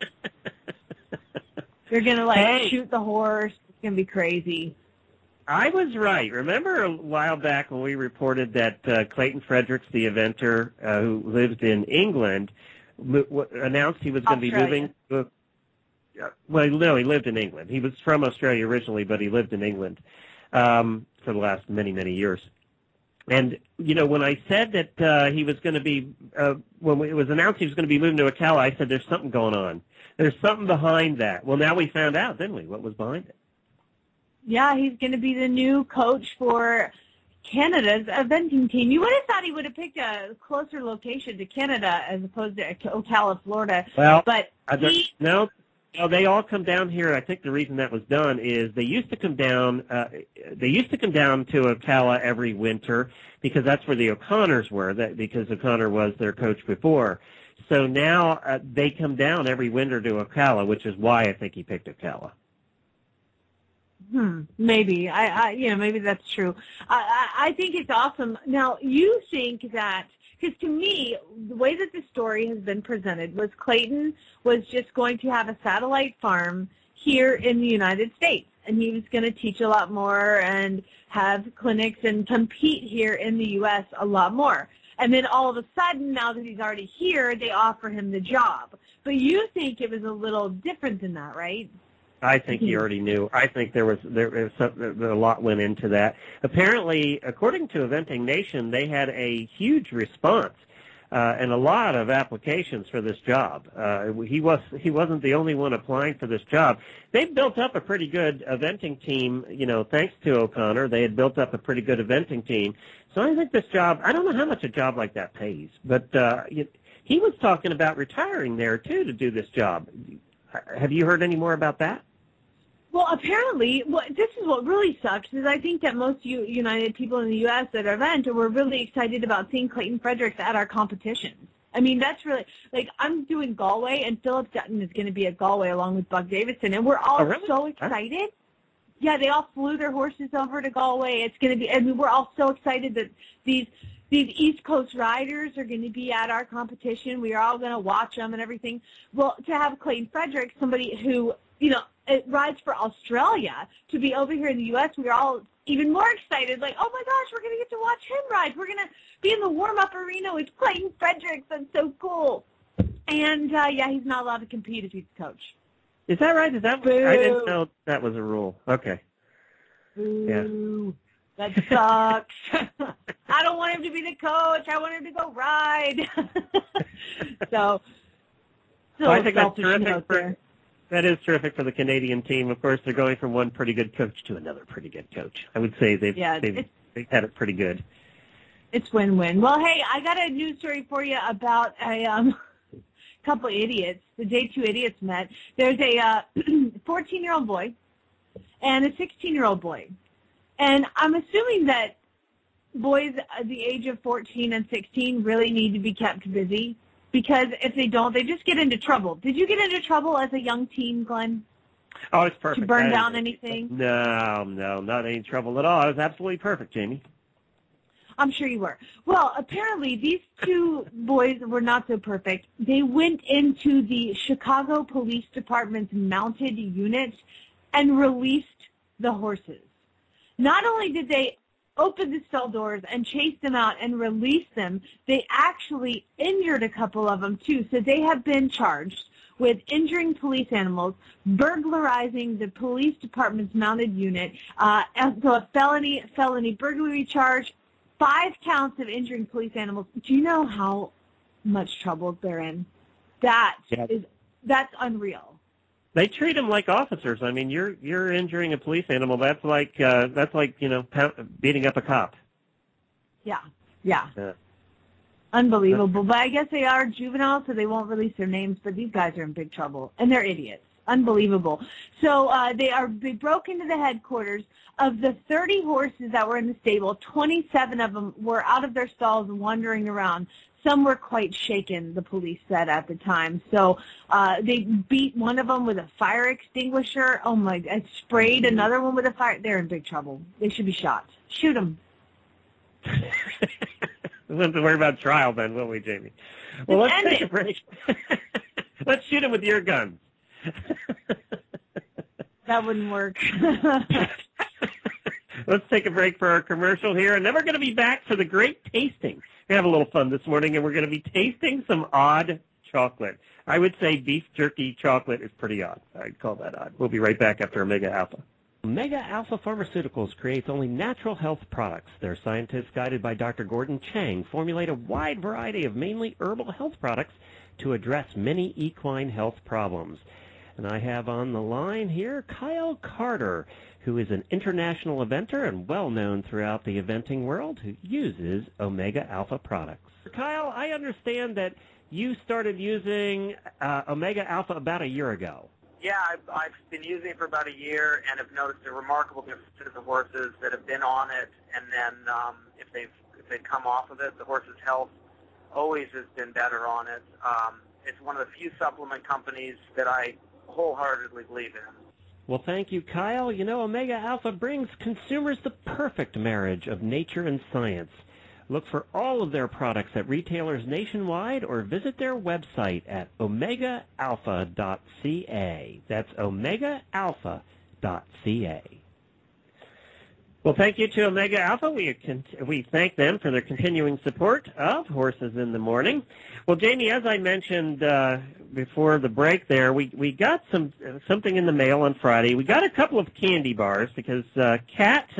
They're going to, shoot the horse. It's going to be crazy. I was right. Remember a while back when we reported that Clayton Fredericks, the inventor who lived in England, announced he was going to be moving. Well, no, he lived in England. He was from Australia originally, but he lived in England for the last many, many years. And, when I said that he was going to be, when it was announced he was going to be moving to Ocala, I said there's something going on. There's something behind that. Well, now we found out, didn't we, what was behind it? Yeah, he's going to be the new coach for Canada's eventing team. You would have thought he would have picked a closer location to Canada as opposed to Ocala, Florida. Well, but no, they all come down here. I think the reason that was done is they used to come down. They used to come down to Ocala every winter because that's where the O'Connors were. Because O'Connor was their coach before. So now they come down every winter to Ocala, which is why I think he picked Ocala. Maybe maybe that's true. I think it's awesome. Now you think that. Because to me, the way that the story has been presented was Clayton was just going to have a satellite farm here in the United States, and he was going to teach a lot more and have clinics and compete here in the U.S. a lot more. And then all of a sudden, now that he's already here, they offer him the job. But you think it was a little different than that, right? I think he already knew. I think there was a lot went into that. Apparently, according to Eventing Nation, they had a huge response and a lot of applications for this job. He wasn't the only one applying for this job. They've built up a pretty good eventing team. Thanks to O'Connor, they had built up a pretty good eventing team. So I think this job. I don't know how much a job like that pays, but he was talking about retiring there too to do this job. Have you heard any more about that? Well, apparently, this is what really sucks, is I think that most United people in the U.S. at our event were really excited about seeing Clayton Fredericks at our competitions. I mean, that's really, I'm doing Galway, and Philip Dutton is going to be at Galway along with Buck Davidson, and we're all so excited. Huh? Yeah, they all flew their horses over to Galway. It's going to be, we're all so excited that these East Coast riders are going to be at our competition. We are all going to watch them and everything. Well, to have Clayton Fredericks, somebody who, it rides for Australia, to be over here in the U.S., we're all even more excited, like, oh, my gosh, we're going to get to watch him ride. We're going to be in the warm-up arena with Clayton Fredericks. That's so cool. And, he's not allowed to compete if he's a coach. Is that right? I didn't know that was a rule. Okay. Boo. Yeah. That sucks. I don't want him to be the coach. I want him to go ride. So I think that's terrific. That is terrific for the Canadian team. Of course, they're going from one pretty good coach to another pretty good coach. I would say they've had it pretty good. It's win-win. Well, hey, I got a news story for you about a couple idiots. The day two idiots met. There's a 14-year-old boy and a 16-year-old boy. And I'm assuming that boys at the age of 14 and 16 really need to be kept busy, because if they don't, they just get into trouble. Did you get into trouble as a young teen, Glenn? Oh, it's perfect. Did you burn down anything? No, not any trouble at all. It was absolutely perfect, Jamie. I'm sure you were. Well, apparently these two boys were not so perfect. They went into the Chicago Police Department's mounted unit and released the horses. Not only did they open the cell doors and chase them out and release them, they actually injured a couple of them too. So they have been charged with injuring police animals, burglarizing the police department's mounted unit, and so a felony burglary charge, 5 counts of injuring police animals. Do you know how much trouble they're in? That's unreal. They treat them like officers. I mean, you're injuring a police animal. That's like beating up a cop. Yeah. Unbelievable. But I guess they are juveniles, so they won't release their names. But these guys are in big trouble, and they're idiots. Unbelievable. So they broke into the headquarters. Of the 30 horses that were in the stable, 27 of them were out of their stalls wandering around. Some were quite shaken, the police said at the time. So they beat one of them with a fire extinguisher. Oh, my God. Sprayed another one with a fire. They're in big trouble. They should be shot. Shoot them. We don't have to worry about trial then, will we, Jamie? Well, let's take a break. Let's shoot him with your guns. That wouldn't work. Let's take a break for our commercial here, and then we're going to be back for the great tasting. We have a little fun this morning, and we're going to be tasting some odd chocolate. I would say beef jerky chocolate is pretty odd. I'd call that odd. We'll be right back after Omega Alpha. Omega Alpha Pharmaceuticals creates only natural health products. Their scientists, guided by Dr. Gordon Chang, formulate a wide variety of mainly herbal health products to address many equine health problems. And I have on the line here Kyle Carter, who is an international eventer and well-known throughout the eventing world, who uses Omega Alpha products. Kyle, I understand that you started using Omega Alpha about a year ago. Yeah, I've been using it for about a year and have noticed a remarkable difference in the horses that have been on it, and then if they've come off of it, the horse's health always has been better on it. It's one of the few supplement companies that I wholeheartedly believe in. Well, thank you, Kyle. You know, Omega Alpha brings consumers the perfect marriage of nature and science. Look for all of their products at retailers nationwide or visit their website at omegaalpha.ca. That's omegaalpha.ca. Well, thank you to Omega Alpha. We thank them for their continuing support of Horses in the Morning. Well, Jamie, as I mentioned before the break there, we got something in the mail on Friday. We got a couple of candy bars because Kat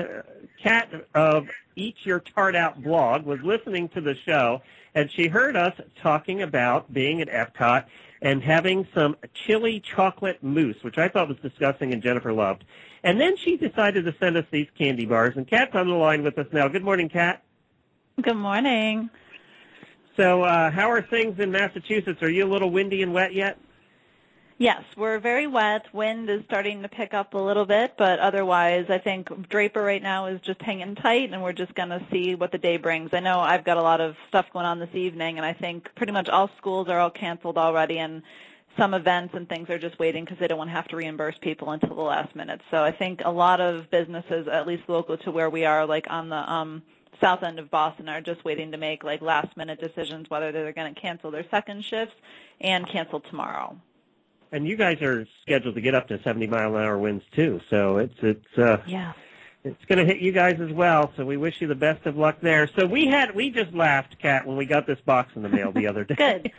of Eat Your Tart Out blog was listening to the show, and she heard us talking about being at Epcot and having some chili chocolate mousse, which I thought was disgusting and Jennifer loved. And then she decided to send us these candy bars, and Kat's on the line with us now. Good morning, Kat. Good morning. So how are things in Massachusetts? Are you a little windy and wet yet? Yes, we're very wet. Wind is starting to pick up a little bit, but otherwise I think Draper right now is just hanging tight, and we're just going to see what the day brings. I know I've got a lot of stuff going on this evening, and I think pretty much all schools are all canceled already, and some events and things are just waiting because they don't want to have to reimburse people until the last minute. So I think a lot of businesses, at least local to where we are, like on the south end of Boston, are just waiting to make like last-minute decisions whether they're going to cancel their second shifts and cancel tomorrow. And you guys are scheduled to get up to 70-mile-an-hour winds too, so it's going to hit you guys as well. So we wish you the best of luck there. So we just laughed, Kat, when we got this box in the mail the other day. Good.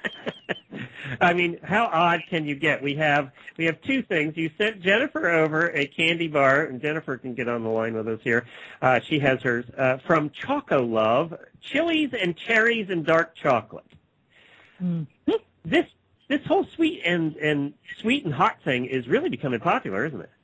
I mean, how odd can you get? We have two things. You sent Jennifer over a candy bar, and Jennifer can get on the line with us here. She has hers from Choco Love, chilies and cherries and dark chocolate. Mm-hmm. This whole sweet and hot thing is really becoming popular, isn't it?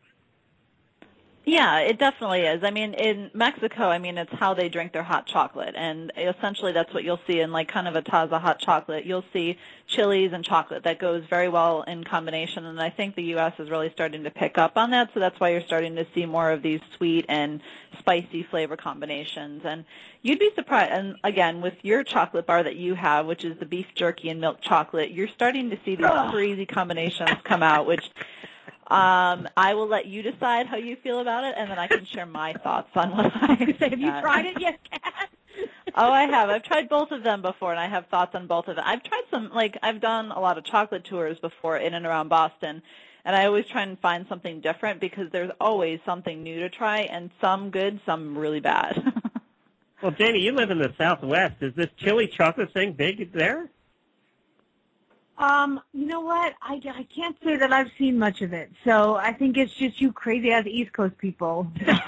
Yeah, it definitely is. I mean, in Mexico, it's how they drink their hot chocolate, and essentially that's what you'll see in like kind of a Taza hot chocolate. You'll see chilies and chocolate. That goes very well in combination, and I think the U.S. is really starting to pick up on that, so that's why you're starting to see more of these sweet and spicy flavor combinations. And you'd be surprised, and again, with your chocolate bar that you have, which is the beef jerky and milk chocolate, you're starting to see these crazy combinations come out, which I will let you decide how you feel about it, and then I can share my thoughts on what I think. Have you tried it yet, Kat? Oh, I have. I've tried both of them before, and I have thoughts on both of them. I've tried I've done a lot of chocolate tours before in and around Boston, and I always try and find something different because there's always something new to try, and some good, some really bad. Well, Jamie, you live in the Southwest. Is this chili chocolate thing big there? You know what? I can't say that I've seen much of it, so I think it's just you crazy-ass East Coast people.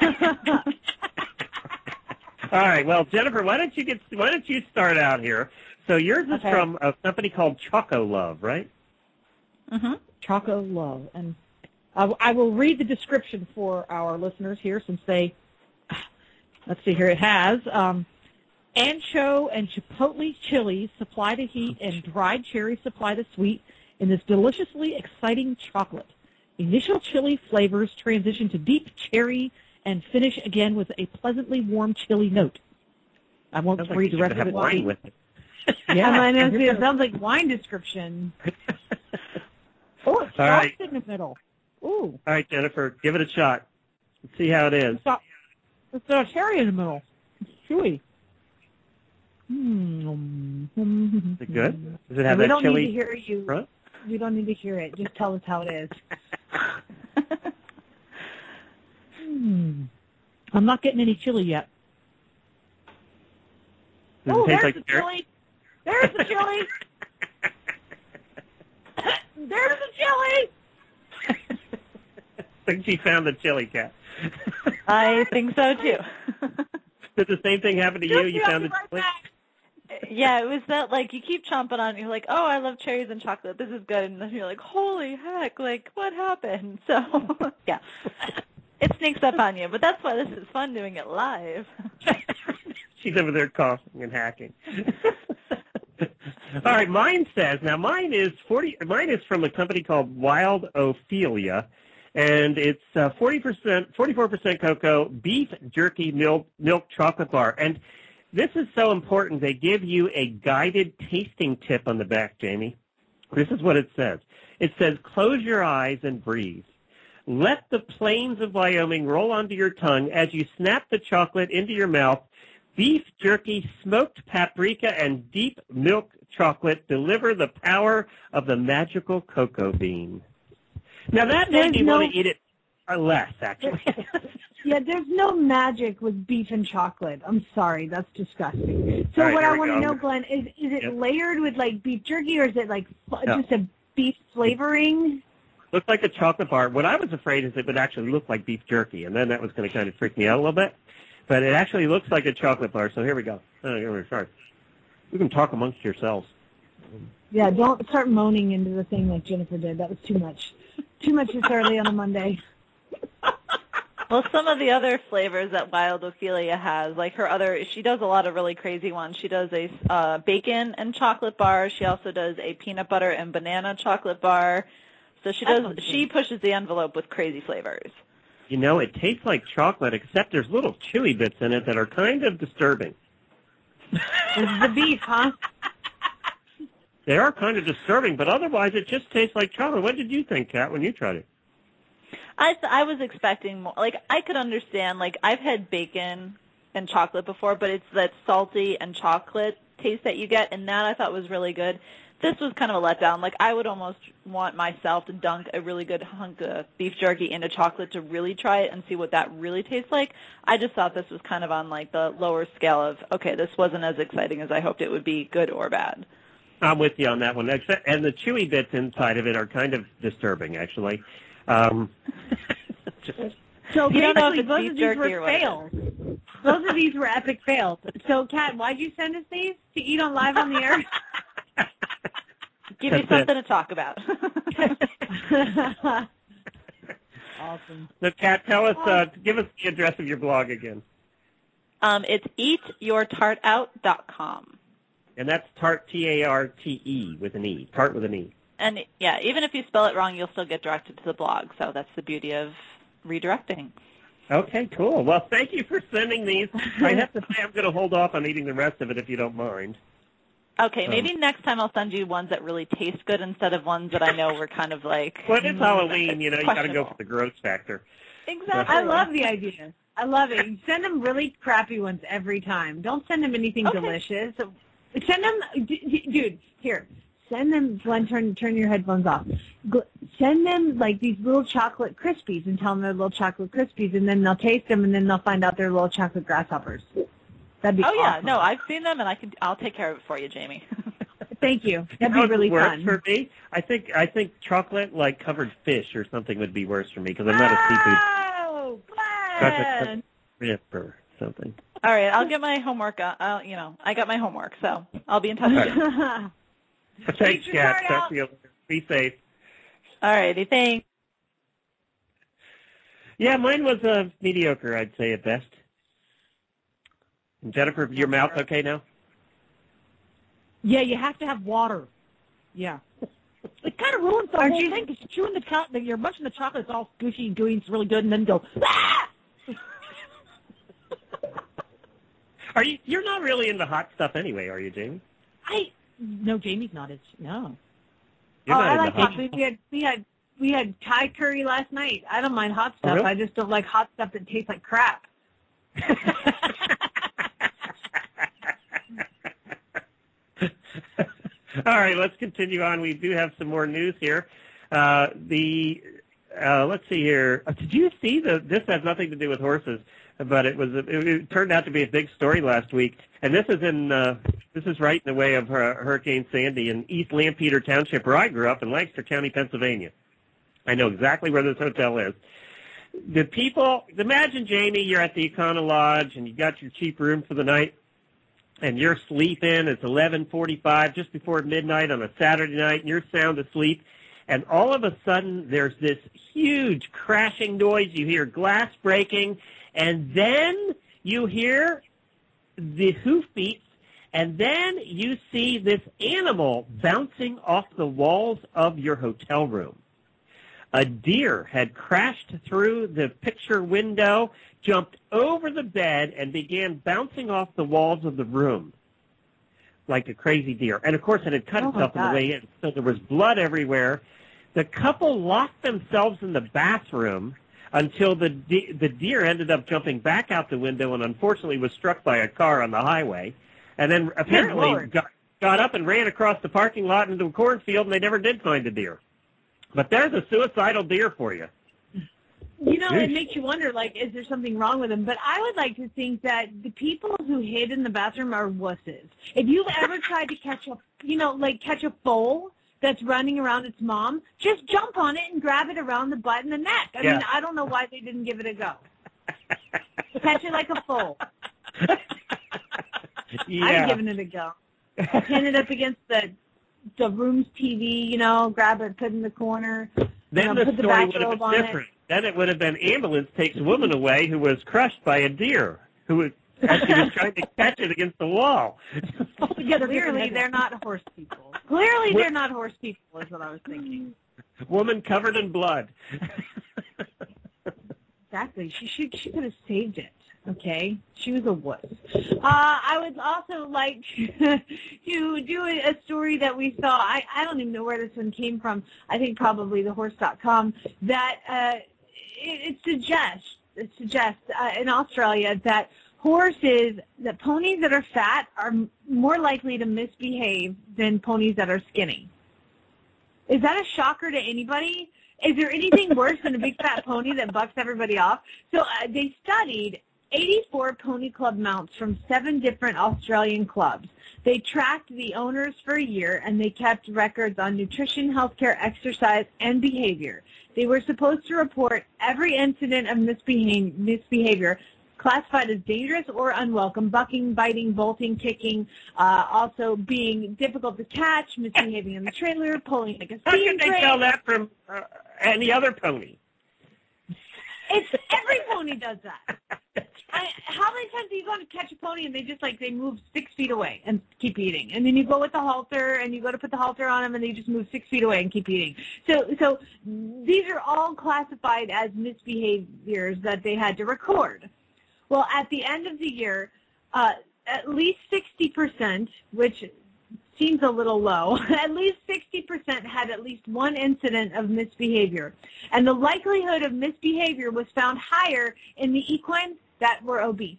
All right. Well, Jennifer, why don't you start out here? So yours is from a company called Choco Love, right? Mm-hmm. Choco Love, and I will read the description for our listeners here, since they. Let's see here. It has ancho and chipotle chilies supply the heat, and dried cherries supply the sweet in this deliciously exciting chocolate. Initial chili flavors transition to deep cherry and finish again with a pleasantly warm chili note. I won't read the rest of it. Wine with it. Yeah, I know. It sounds like wine description. Oh, it's soft in the middle. Ooh. All right, Jennifer, give it a shot. Let's see how it is. It's got a cherry in the middle. It's chewy. Is it good? Does it have we that don't chili? need to hear you. Front? We don't need to hear it. Just tell us how it is. I'm not getting any chili yet. Does it taste there's like the chili. There's the chili. There's the chili. I think she found the chili, Cat. I think so too. Did the same thing happen to you? You found the chili? Yeah, it was that, like, you keep chomping on it, you're like, oh, I love cherries and chocolate, this is good, and then you're like, holy heck, like, what happened? So, yeah, it sneaks up on you, but that's why this is fun doing it live. She's over there coughing and hacking. All right, mine is from a company called Wild Ophelia, and it's 44% cocoa, beef jerky milk chocolate bar. And this is so important. They give you a guided tasting tip on the back, Jamie. This is what it says. It says, close your eyes and breathe. Let the plains of Wyoming roll onto your tongue as you snap the chocolate into your mouth. Beef jerky, smoked paprika, and deep milk chocolate deliver the power of the magical cocoa bean. Now, that made me want to eat it less, actually. Yeah, there's no magic with beef and chocolate. I'm sorry, that's disgusting. So All right, what here I we want to go. know, Glenn, is it Yep. layered with, like, beef jerky, or is it, like, No. just a beef flavoring? Looks like a chocolate bar. What I was afraid is it would actually look like beef jerky, and then that was going to kind of freak me out a little bit. But it actually looks like a chocolate bar, so here we go. Here we start. You can talk amongst yourselves. Yeah, don't start moaning into the thing like Jennifer did. That was too much. Too much this early on a Monday. Well, some of the other flavors that Wild Ophelia has, like she does a lot of really crazy ones. She does a bacon and chocolate bar. She also does a peanut butter and banana chocolate bar. So she pushes the envelope with crazy flavors. You know, it tastes like chocolate, except there's little chewy bits in it that are kind of disturbing. This is the beef, huh? They are kind of disturbing, but otherwise it just tastes like chocolate. What did you think, Kat, when you tried it? I was expecting more. Like, I could understand, like, I've had bacon and chocolate before, but it's that salty and chocolate taste that you get, and that I thought was really good. This was kind of a letdown. Like, I would almost want myself to dunk a really good hunk of beef jerky into chocolate to really try it and see what that really tastes like. I just thought this was kind of on, like, the lower scale of, okay, this wasn't as exciting as I hoped it would be, good or bad. I'm with you on that one. And the chewy bits inside of it are kind of disturbing, actually. So You don't know basically, if it's both beef of these jerky were or what it is. fails. Both of these were epic fails. So, Kat, why'd you send us these? To eat on live on the air? Give you something to talk about. Awesome. So, Kat, tell us, give us the address of your blog again. It's eatyourtartout.com. And that's tart, T-A-R-T-E, with an E, tart with an E. And, yeah, even if you spell it wrong, you'll still get directed to the blog. So that's the beauty of redirecting. Okay, cool. Well, thank you for sending these. I have to say I'm going to hold off on eating the rest of it if you don't mind. Okay, maybe next time I'll send you ones that really taste good instead of ones that I know were kind of like... Well, it's Halloween, you know, you got to go questionable. for the gross factor. Exactly. I love the idea. I love it. Send them really crappy ones every time. Don't send them anything delicious. Send them, dude, here. Send them, Glenn, turn your headphones off. Send them, like, these little chocolate Krispies and tell them they're little chocolate Krispies, and then they'll taste them, and then they'll find out they're little chocolate grasshoppers. That'd be awesome. Yeah, no, I've seen them, and I'll take care of it for you, Jamie. Thank you. You That'd know be really what's fun. worse for me? I think chocolate like covered fish or something would be worse for me because I'm not a seafood. Oh, Chocolate shrimp or something. All right, I'll get my homework. I got my homework, so I'll be in touch with you. Thanks, Kat. Talk to you later. Be safe. All righty, thanks. Yeah, mine was mediocre, I'd say at best. And Jennifer, your mouth okay now? Yeah, you have to have water. Yeah. It kind of ruins the whole thing because you're chewing the chocolate, you're munching the chocolate, it's all squishy and gooey, it's really good, and then go, ah! You're not really into hot stuff anyway, are you, Jamie? No, Jamie's not. No. You're not I into like hot hot. We had Thai curry last night. I don't mind hot stuff. Oh, really? I just don't like hot stuff that tastes like crap. All right, let's continue on. We do have some more news here. Let's see here. Did you see this has nothing to do with horses, but it turned out to be a big story last week. And this is right in the way of Hurricane Sandy in East Lampeter Township, where I grew up in Lancaster County, Pennsylvania. I know exactly where this hotel is. The people, imagine, Jamie, you're at the Econo Lodge and you got your cheap room for the night. And you're sleeping, it's 11:45, just before midnight on a Saturday night, and you're sound asleep. And all of a sudden, there's this huge crashing noise. You hear glass breaking, and then you hear the hoofbeats, and then you see this animal bouncing off the walls of your hotel room. A deer had crashed through the picture window, jumped over the bed, and began bouncing off the walls of the room like a crazy deer. And, of course, it had cut itself on the way in, so there was blood everywhere. The couple locked themselves in the bathroom until the deer ended up jumping back out the window and, unfortunately, was struck by a car on the highway. And then apparently got up and ran across the parking lot into a cornfield, and they never did find the deer. But there's a suicidal deer for you. You know, it makes you wonder, like, is there something wrong with them? But I would like to think that the people who hid in the bathroom are wusses. If you've ever tried to catch a foal that's running around its mom, just jump on it and grab it around the butt and the neck. I mean, I don't know why they didn't give it a go. Catch it like a foal. I'm giving it a go. Pin it up against the room's TV, grab it, put it in the corner. Then the story would have been different. Then it would have been ambulance takes woman away who was crushed by a deer as she was trying to catch it against the wall. Clearly, they're not horse people. Clearly, they're not horse people is what I was thinking. Woman covered in blood. Exactly. She could have saved it. Okay, she was a wuss. I would also like to do a story that we saw. I don't even know where this one came from. I think probably thehorse.com. That it suggests in Australia that ponies that are fat are more likely to misbehave than ponies that are skinny. Is that a shocker to anybody? Is there anything worse than a big fat pony that bucks everybody off? So they studied 84 pony club mounts from 7 different Australian clubs. They tracked the owners for a year, and they kept records on nutrition, healthcare, exercise, and behavior. They were supposed to report every incident of misbehavior classified as dangerous or unwelcome, bucking, biting, bolting, kicking, also being difficult to catch, misbehaving in the trailer, pulling like a steam How can they train. tell that from any other pony? Every pony does that. How many times do you go to catch a pony and they move 6 feet away and keep eating, and then you go with the halter and you go to put the halter on them and they just move 6 feet away and keep eating. So these are all classified as misbehaviors that they had to record. Well, at the end of the year, at least 60%, which seems a little low, at least 60% had at least one incident of misbehavior. And the likelihood of misbehavior was found higher in the equines that were obese.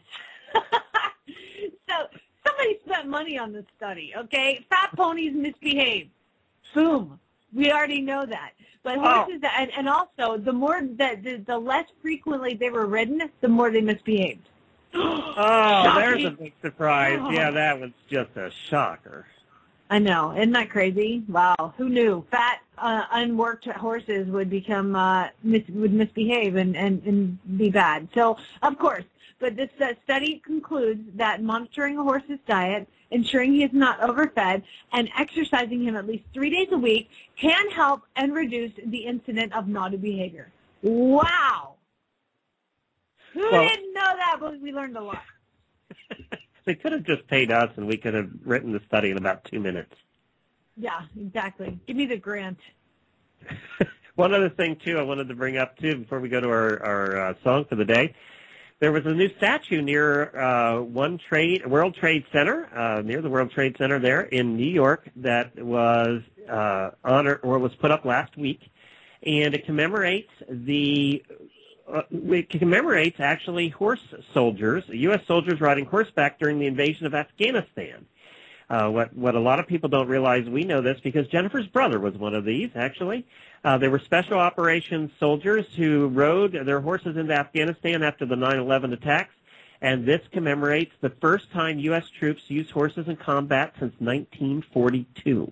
So somebody spent money on this study, okay? Fat ponies misbehave. Boom. We already know that. But horses, and also the less frequently they were ridden, the more they misbehaved. Oh, there's a big surprise. Yeah, that was just a shocker. I know. Isn't that crazy? Wow. Who knew? Fat, unworked horses would become would misbehave and be bad. So, of course. But this study concludes that monitoring a horse's diet, ensuring he is not overfed, and exercising him at least 3 days a week can help and reduce the incident of naughty behavior. Wow. Who didn't know that? But we learned a lot. They could have just paid us, and we could have written the study in about 2 minutes. Yeah, exactly. Give me the grant. One other thing, too, I wanted to bring up, too, before we go to our song for the day. There was a new statue near World Trade Center, near the World Trade Center there in New York, that was was put up last week, and it commemorates actually horse soldiers, U.S. soldiers riding horseback during the invasion of Afghanistan. What a lot of people don't realize, we know this because Jennifer's brother was one of these, actually. They were special operations soldiers who rode their horses into Afghanistan after the 9/11 attacks, and this commemorates the first time U.S. troops used horses in combat since 1942.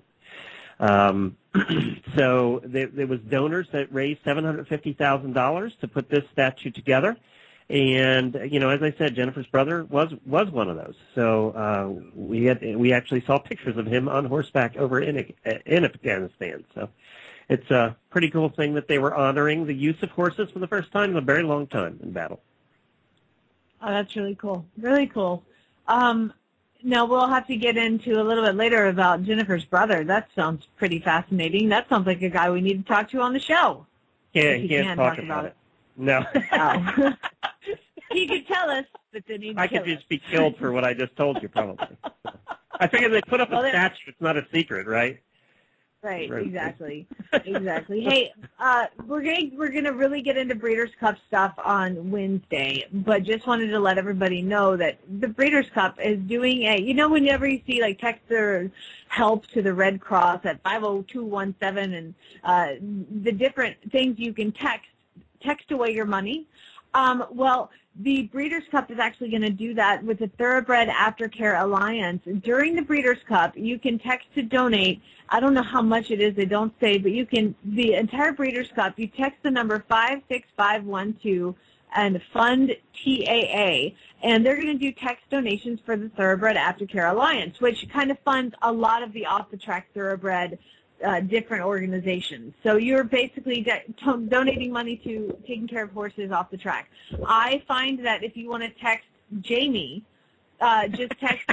So there was donors that raised $750,000 to put this statue together. And, as I said, Jennifer's brother was one of those. So we actually saw pictures of him on horseback over in Afghanistan. So it's a pretty cool thing that they were honoring the use of horses for the first time in a very long time in battle. Oh, that's really cool. Really cool. Now, we'll have to get into a little bit later about Jennifer's brother. That sounds pretty fascinating. That sounds like a guy we need to talk to on the show. Yeah, he can't talk about it. No. Oh. He could tell us, but then he'd I kill could us. just be killed for what I just told you, probably. I figured they put up a statue. It's not a secret, right? Right, exactly. Exactly. Hey, we're gonna really get into Breeders' Cup stuff on Wednesday, but just wanted to let everybody know that the Breeders' Cup is doing whenever you see like text or help to the Red Cross at 50217 and the different things you can text away your money. Well, the Breeders' Cup is actually going to do that with the Thoroughbred Aftercare Alliance. During the Breeders' Cup, you can text to donate. I don't know how much it is, they don't say, but you can, the entire Breeders' Cup, you text the number 56512 and fund TAA, and they're going to do text donations for the Thoroughbred Aftercare Alliance, which kind of funds a lot of the off-the-track thoroughbred different organizations. So you're basically donating money to taking care of horses off the track. I find that if you want to text Jamie, just text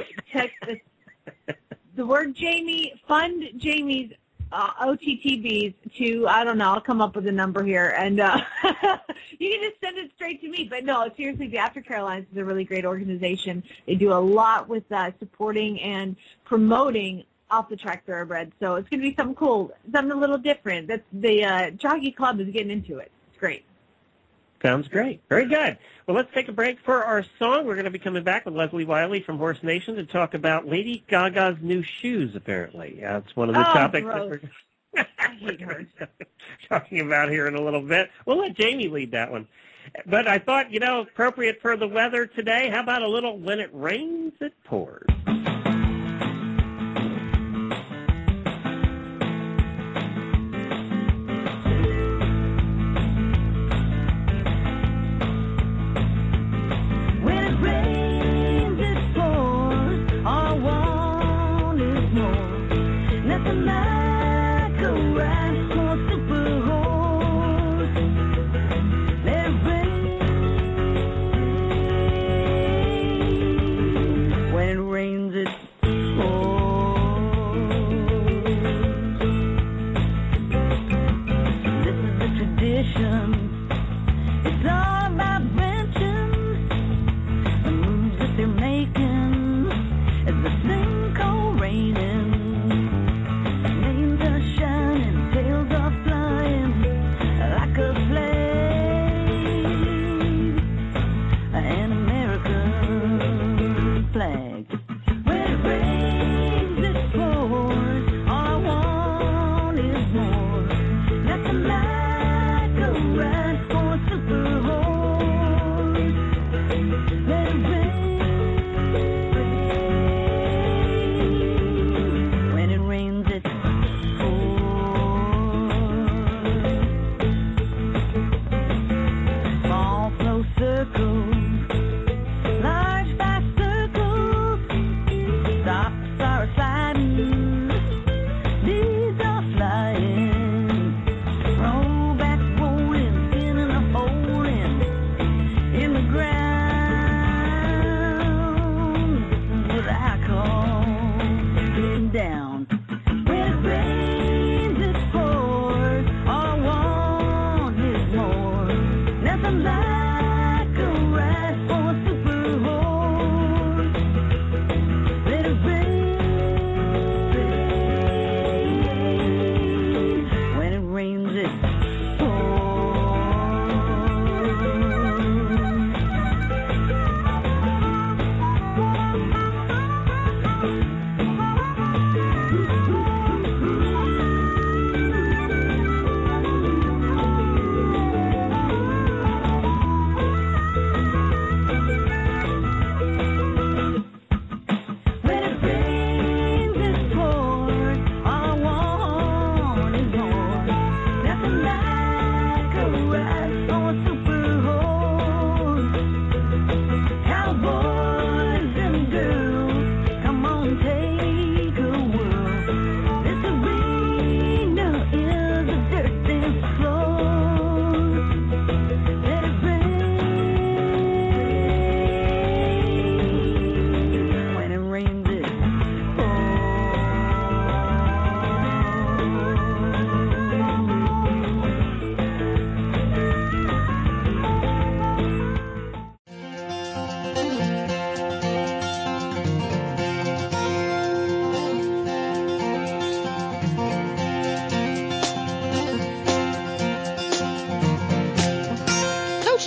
the word Jamie, fund Jamie's OTTBs to, I don't know, I'll come up with a number here, and you can just send it straight to me. But no, seriously, the Aftercare Alliance is a really great organization. They do a lot with supporting and promoting off-the-track thoroughbreds, so it's going to be something cool, something a little different. That's the Jockey Club is getting into it. It's great. Sounds great. Very good. Well, let's take a break for our song. We're going to be coming back with Leslie Wiley from Horse Nation to talk about Lady Gaga's new shoes, apparently. It's one of the topics that we're I hate her. talking about here in a little bit. We'll let Jamie lead that one. But I thought, appropriate for the weather today, how about a little When It Rains, It Pours? When it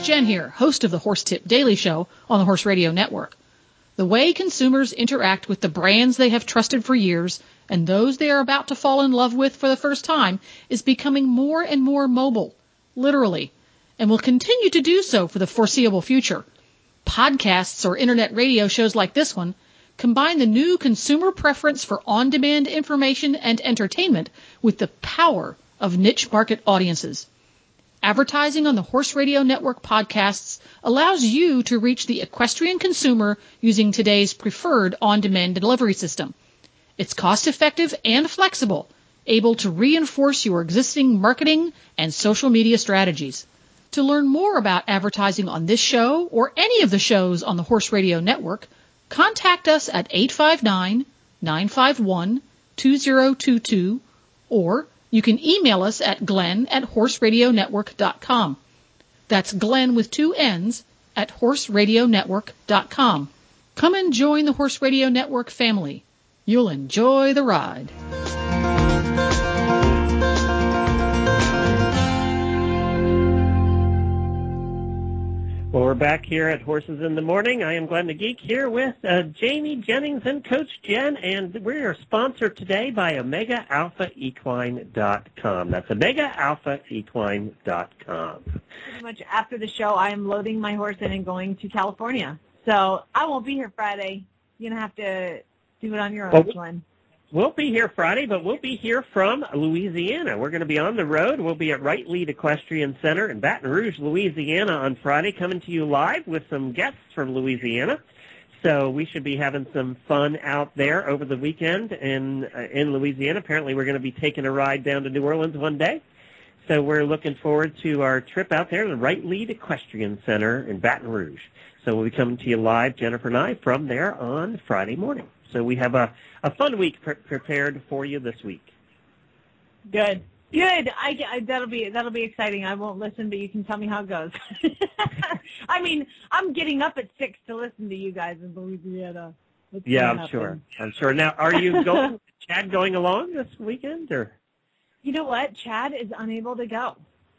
Jen here, host of the Horse Tip Daily Show on the Horse Radio Network. The way consumers interact with the brands they have trusted for years and those they are about to fall in love with for the first time is becoming more and more mobile, literally, and will continue to do so for the foreseeable future. Podcasts or internet radio shows like this one combine the new consumer preference for on-demand information and entertainment with the power of niche market audiences. Advertising on the Horse Radio Network podcasts allows you to reach the equestrian consumer using today's preferred on-demand delivery system. It's cost-effective and flexible, able to reinforce your existing marketing and social media strategies. To learn more about advertising on this show or any of the shows on the Horse Radio Network, contact us at 859-951-2022 or you can email us at glenn@horseradionetwork.com. That's Glenn with 2 N's at horseradionetwork.com. Come and join the Horse Radio Network family. You'll enjoy the ride. Well, we're back here at Horses in the Morning. I am Glenn the Geek here with Jamie Jennings and Coach Jen, and we are sponsored today by OmegaAlphaEquine.com. That's OmegaAlphaEquine.com. Pretty much after the show, I am loading my horse in and going to California. So I won't be here Friday. You're going to have to do it on your own, Glenn. We'll be here Friday, but we'll be here from Louisiana. We're going to be on the road. We'll be at Wright Lead Equestrian Center in Baton Rouge, Louisiana on Friday, coming to you live with some guests from Louisiana. So we should be having some fun out there over the weekend in Louisiana. Apparently we're going to be taking a ride down to New Orleans one day. So we're looking forward to our trip out there to the Wright Lead Equestrian Center in Baton Rouge. So we'll be coming to you live, Jennifer and I, from there on Friday morning. So we have a fun week prepared for you this week. Good. That'll be exciting. I won't listen, but you can tell me how it goes. I mean, I'm getting up at 6 to listen to you guys in Louisiana. I'm sure. Now, are you going? Chad going along this weekend, or? You know what? Chad is unable to go.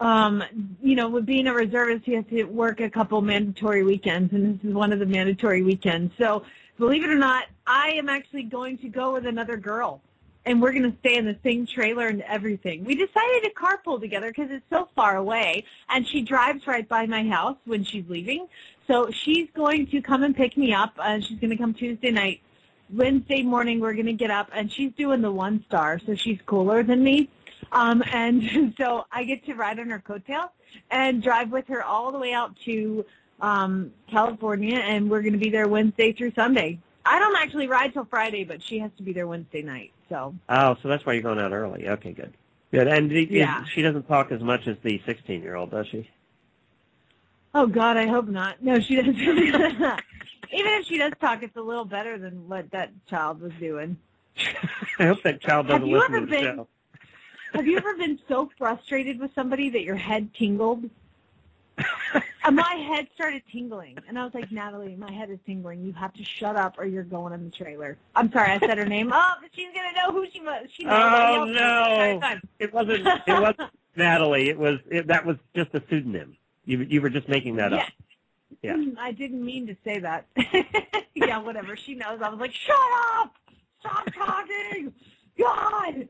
With being a reservist, he has to work a couple mandatory weekends, and this is one of the mandatory weekends. So, believe it or not, I am actually going to go with another girl, and we're going to stay in the same trailer and everything. We decided to carpool together because it's so far away, and she drives right by my house when she's leaving. So she's going to come and pick me up, and she's going to come Tuesday night. Wednesday morning, we're going to get up, and she's doing the 1-star, so she's cooler than me. And so I get to ride on her coattail and drive with her all the way out to California, and we're going to be there Wednesday through Sunday. I don't actually ride till Friday, but she has to be there Wednesday night. So. Oh, so that's why you're going out early. Okay, good. Good. And she doesn't talk as much as the 16-year-old, does she? Oh, God, I hope not. No, she doesn't. Even if she does talk, it's a little better than what that child was doing. I hope that child doesn't listen to the show. Have you ever been so frustrated with somebody that your head tingled? My head started tingling, and I was like, Natalie, my head is tingling. You have to shut up or you're going in the trailer. I'm sorry, I said her name. Oh, but she's going to know who she was. She knows. Oh, no. It wasn't Natalie. That was just a pseudonym. You were just making that up. Yeah. I didn't mean to say that. Yeah, whatever. She knows. I was like, shut up! Stop talking! God!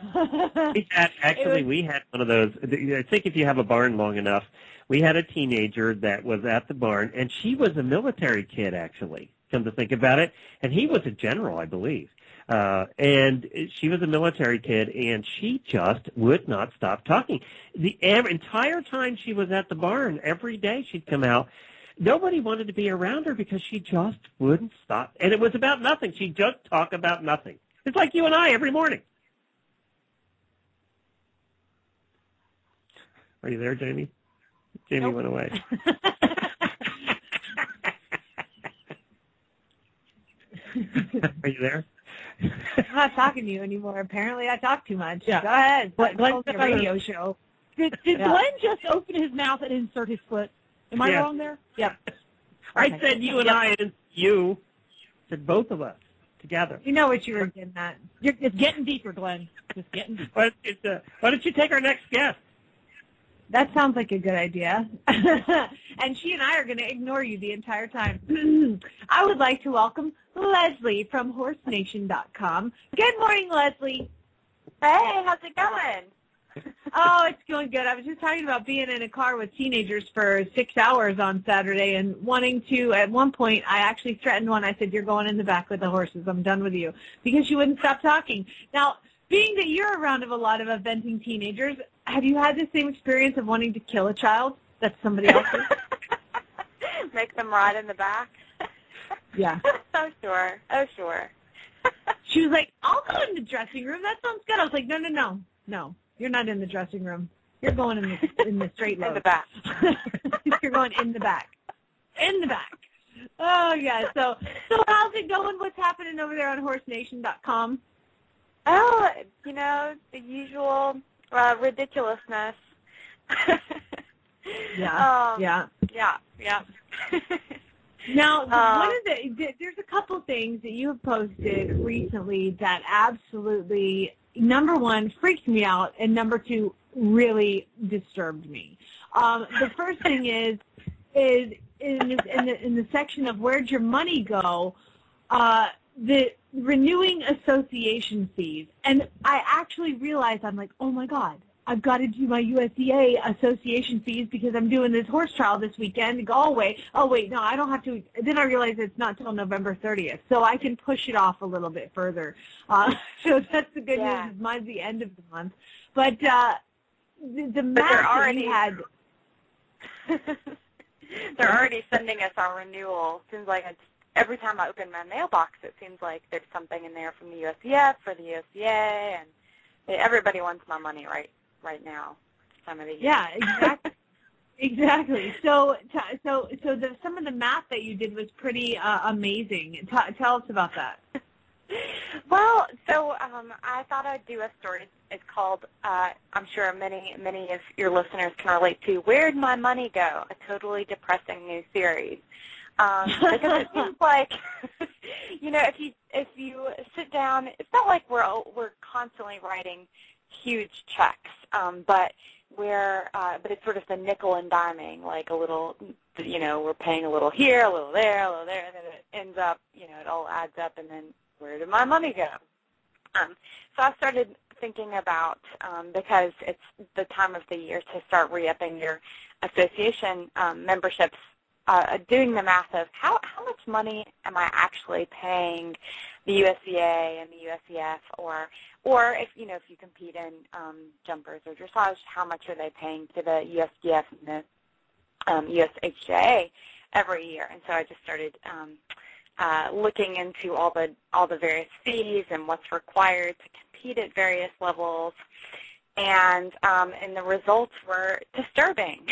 We had one of those. I think if you have a barn long enough, we had a teenager that was at the barn, and she was a military kid, actually, come to think about it, and he was a general, I believe. And she was a military kid, and she just would not stop talking. The entire time she was at the barn, every day she'd come out. Nobody wanted to be around her because she just wouldn't stop. And it was about nothing. She'd just talk about nothing. It's like you and I every morning. Are you there, Jamie? Jamie went away. Are you there? I'm not talking to you anymore. Apparently I talk too much. Yeah. Go ahead. Glenn's a radio show. Did Glenn just open his mouth and insert his foot? Am I wrong there? Yep. I said you and I, and you said both of us together. You know what you were getting at. It's getting deeper, Glenn. Just getting deeper. Why don't you take our next guest? That sounds like a good idea. And she and I are going to ignore you the entire time. I would like to welcome Leslie from HorseNation.com. Good morning, Leslie. Hey, how's it going? Oh, it's going good. I was just talking about being in a car with teenagers for 6 hours on Saturday and wanting to, at one point, I actually threatened one. I said, you're going in the back with the horses. I'm done with you. Because she wouldn't stop talking. Now, being that you're around of a lot of eventing teenagers, have you had the same experience of wanting to kill a child that's somebody else's? Make them ride in the back? Yeah. Oh, sure. Oh, sure. She was like, I'll go in the dressing room. That sounds good. I was like, no. You're not in the dressing room. You're going in the straight load. In the back. You're going in the back. In the back. Oh, yeah. So how's it going? What's happening over there on HorseNation.com? Oh, the usual ridiculousness. Yeah. Yeah. Now, there's a couple things that you have posted recently that absolutely, number one, freaked me out, and number two, really disturbed me. The first thing is in the section of where'd your money go, the renewing association fees. And I actually realized, I'm like, oh my God, I've got to do my USDA association fees because I'm doing this horse trial this weekend to go away. Oh, wait, no, I don't have to. Then I realized it's not till November 30th, so I can push it off a little bit further. So that's the good news. Mine's the end of the month. But the math that we had. They're already sending us our renewal. Seems like every time I open my mailbox, it seems like there's something in there from the USDF or the USDA, and everybody wants my money right now. Some of the year. Yeah, exactly. Exactly. So some of the math that you did was pretty amazing. Tell us about that. Well, so I thought I'd do a story. It's called, I'm sure many of your listeners can relate to, Where'd My Money Go? A totally depressing new series. Because it seems like, if you sit down, it's not like we're constantly writing huge checks, but it's sort of the nickel and diming, like a little, we're paying a little here, a little there, and then it ends up, it all adds up, and then where did my money go? So I started thinking about, because it's the time of the year to start re-upping your association memberships, doing the math of how much money am I actually paying the USDA and the USDF, or if you compete in jumpers or dressage, how much are they paying to the USDF and the USHJA every year? And so I just started looking into all the various fees and what's required to compete at various levels, and the results were disturbing.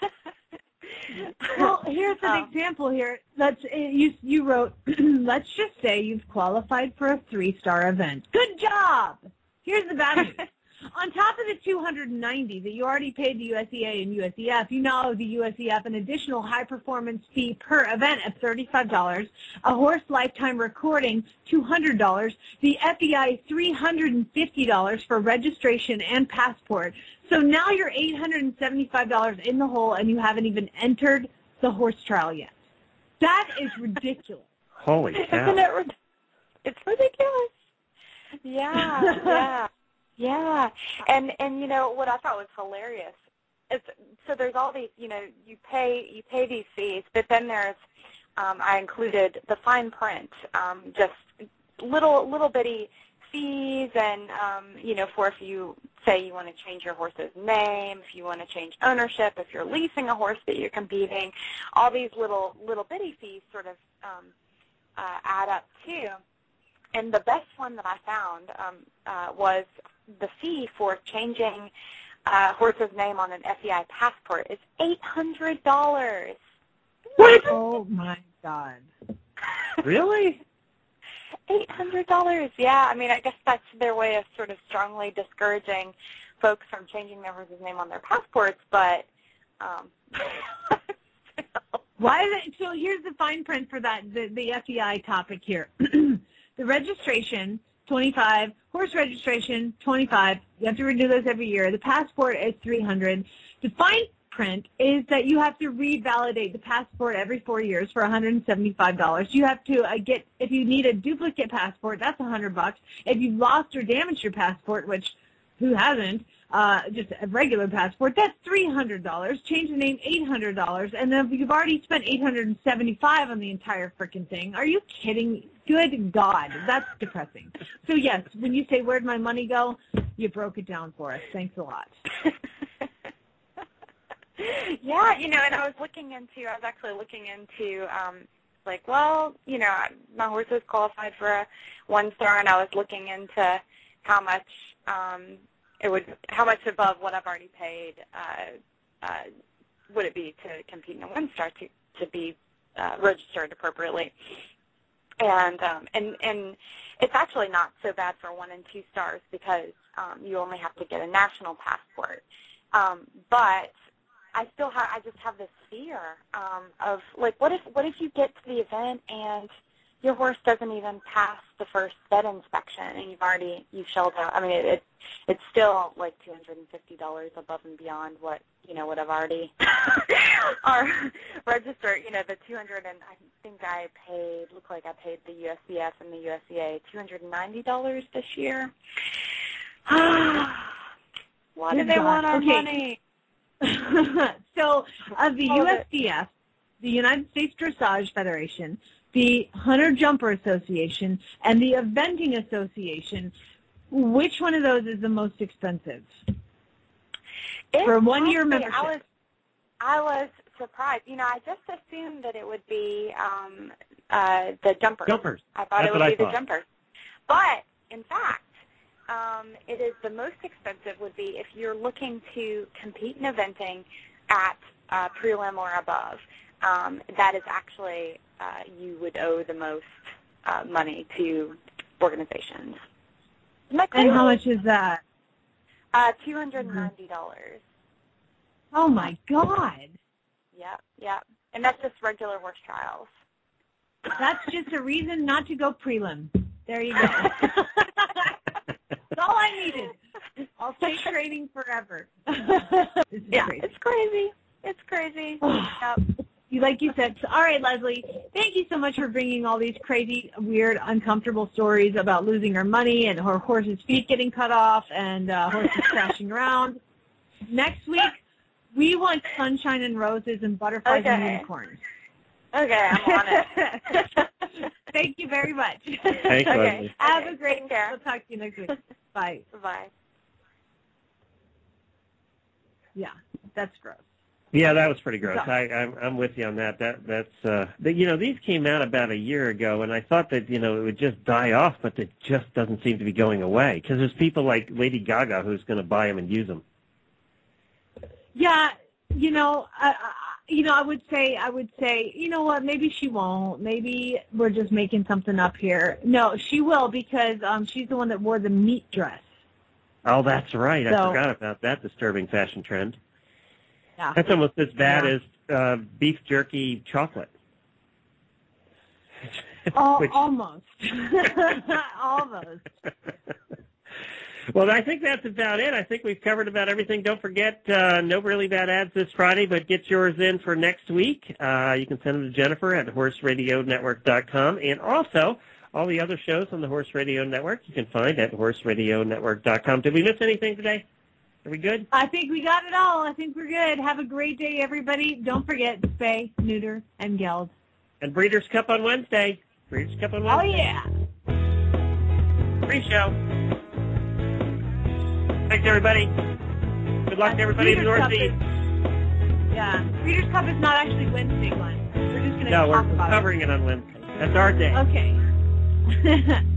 Well, here's an example here. You wrote, let's just say you've qualified for a 3-star event. Good job. Here's the bad news. On top of the $290 that you already paid the USDA and USDF, you now owe the USDF an additional high-performance fee per event of $35, a horse lifetime recording $200, the FEI $350 for registration and passport. So now you're $875 in the hole, and you haven't even entered the horse trial yet. That is ridiculous. Holy cow. Isn't it? It's ridiculous. Yeah. And what I thought was hilarious is, so there's all these, you pay these fees, but then there's, I included the fine print, just little bitty fees, and for if you say you want to change your horse's name, if you want to change ownership, if you're leasing a horse that you're competing, all these little bitty fees sort of add up too. And the best one that I found was the fee for changing a horse's name on an FEI passport is $800. What? Oh my God! Really? $800. Yeah, I mean, I guess that's their way of sort of strongly discouraging folks from changing their horse's name on their passports. But why is it? So here's the fine print for that. The FEI topic here. The registration $25. Horse registration, $25. You have to renew those every year. The passport is $300. The fine print is that you have to revalidate the passport every 4 years for $175. You have to if you need a duplicate passport, that's $100. If you've lost or damaged your passport, which who hasn't, just a regular passport, that's $300. Change the name, $800. And then you've already spent $875 on the entire frickin' thing. Are you kidding? Good God, that's depressing. So yes, when you say where'd my money go, you broke it down for us. Thanks a lot. Yeah, and I was actually looking into, my horse is qualified for a 1-star, and I was looking into how much how much above what I've already paid would it be to compete in a 1-star to be registered appropriately. And it's actually not so bad for 1 and 2 stars because you only have to get a national passport. But I just have this fear of what if you get to the event and your horse doesn't even pass the first vet inspection and you've shelled out. I mean, it's still like $250 above and beyond what I've already registered. The 200 and I think I paid the USCF and the USCA $290 this year. Why do they want our money? So the USDF, the United States Dressage Federation, the Hunter Jumper Association, and the Eventing Association, which one of those is the most expensive for a 1-year membership? I was surprised. I just assumed that it would be the jumpers. I thought it would be the jumpers. But, in fact, it is the most expensive would be if you're looking to compete in eventing at prelim or above. That is actually you would owe the most money to organizations. And how much is that? $290. Oh, my God. Yep. And that's just regular horse trials. That's just a reason not to go prelim. There you go. That's all I needed. I'll stay training forever. Crazy. It's crazy. Yep. Like you said. All right, Leslie, thank you so much for bringing all these crazy, weird, uncomfortable stories about losing our money and her horse's feet getting cut off and horses crashing around. Next week, we want sunshine and roses and butterflies and unicorns. Okay, I'm on it. Thank you very much. Thanks, Leslie. Have a great day. We'll talk to you next week. Bye. Bye. Yeah, that's gross. Yeah, that was pretty gross. I'm with you on that. These came out about a year ago, and I thought that it would just die off, but it just doesn't seem to be going away because there's people like Lady Gaga who's going to buy them and use them. Yeah, I would say, you know what? Maybe she won't. Maybe we're just making something up here. No, she will because she's the one that wore the meat dress. Oh, that's right. I forgot about that disturbing fashion trend. Yeah. That's almost as bad as beef jerky chocolate. Almost. Almost. Well, I think that's about it. I think we've covered about everything. Don't forget, no really bad ads this Friday, but get yours in for next week. You can send them to Jennifer at horseradionetwork.com. And also, all the other shows on the Horse Radio Network you can find at horseradionetwork.com. Did we miss anything today? Are we good? I think we got it all. I think we're good. Have a great day, everybody. Don't forget, spay, neuter, and geld. And Breeders' Cup on Wednesday. Breeders' Cup on Wednesday. Oh, yeah. Free show. Thanks, everybody. Good luck to everybody in the Northeast. Breeders' Cup is not actually Wednesday one. We're just going to talk about it. No, we're covering it on Wednesday. That's our day. Okay.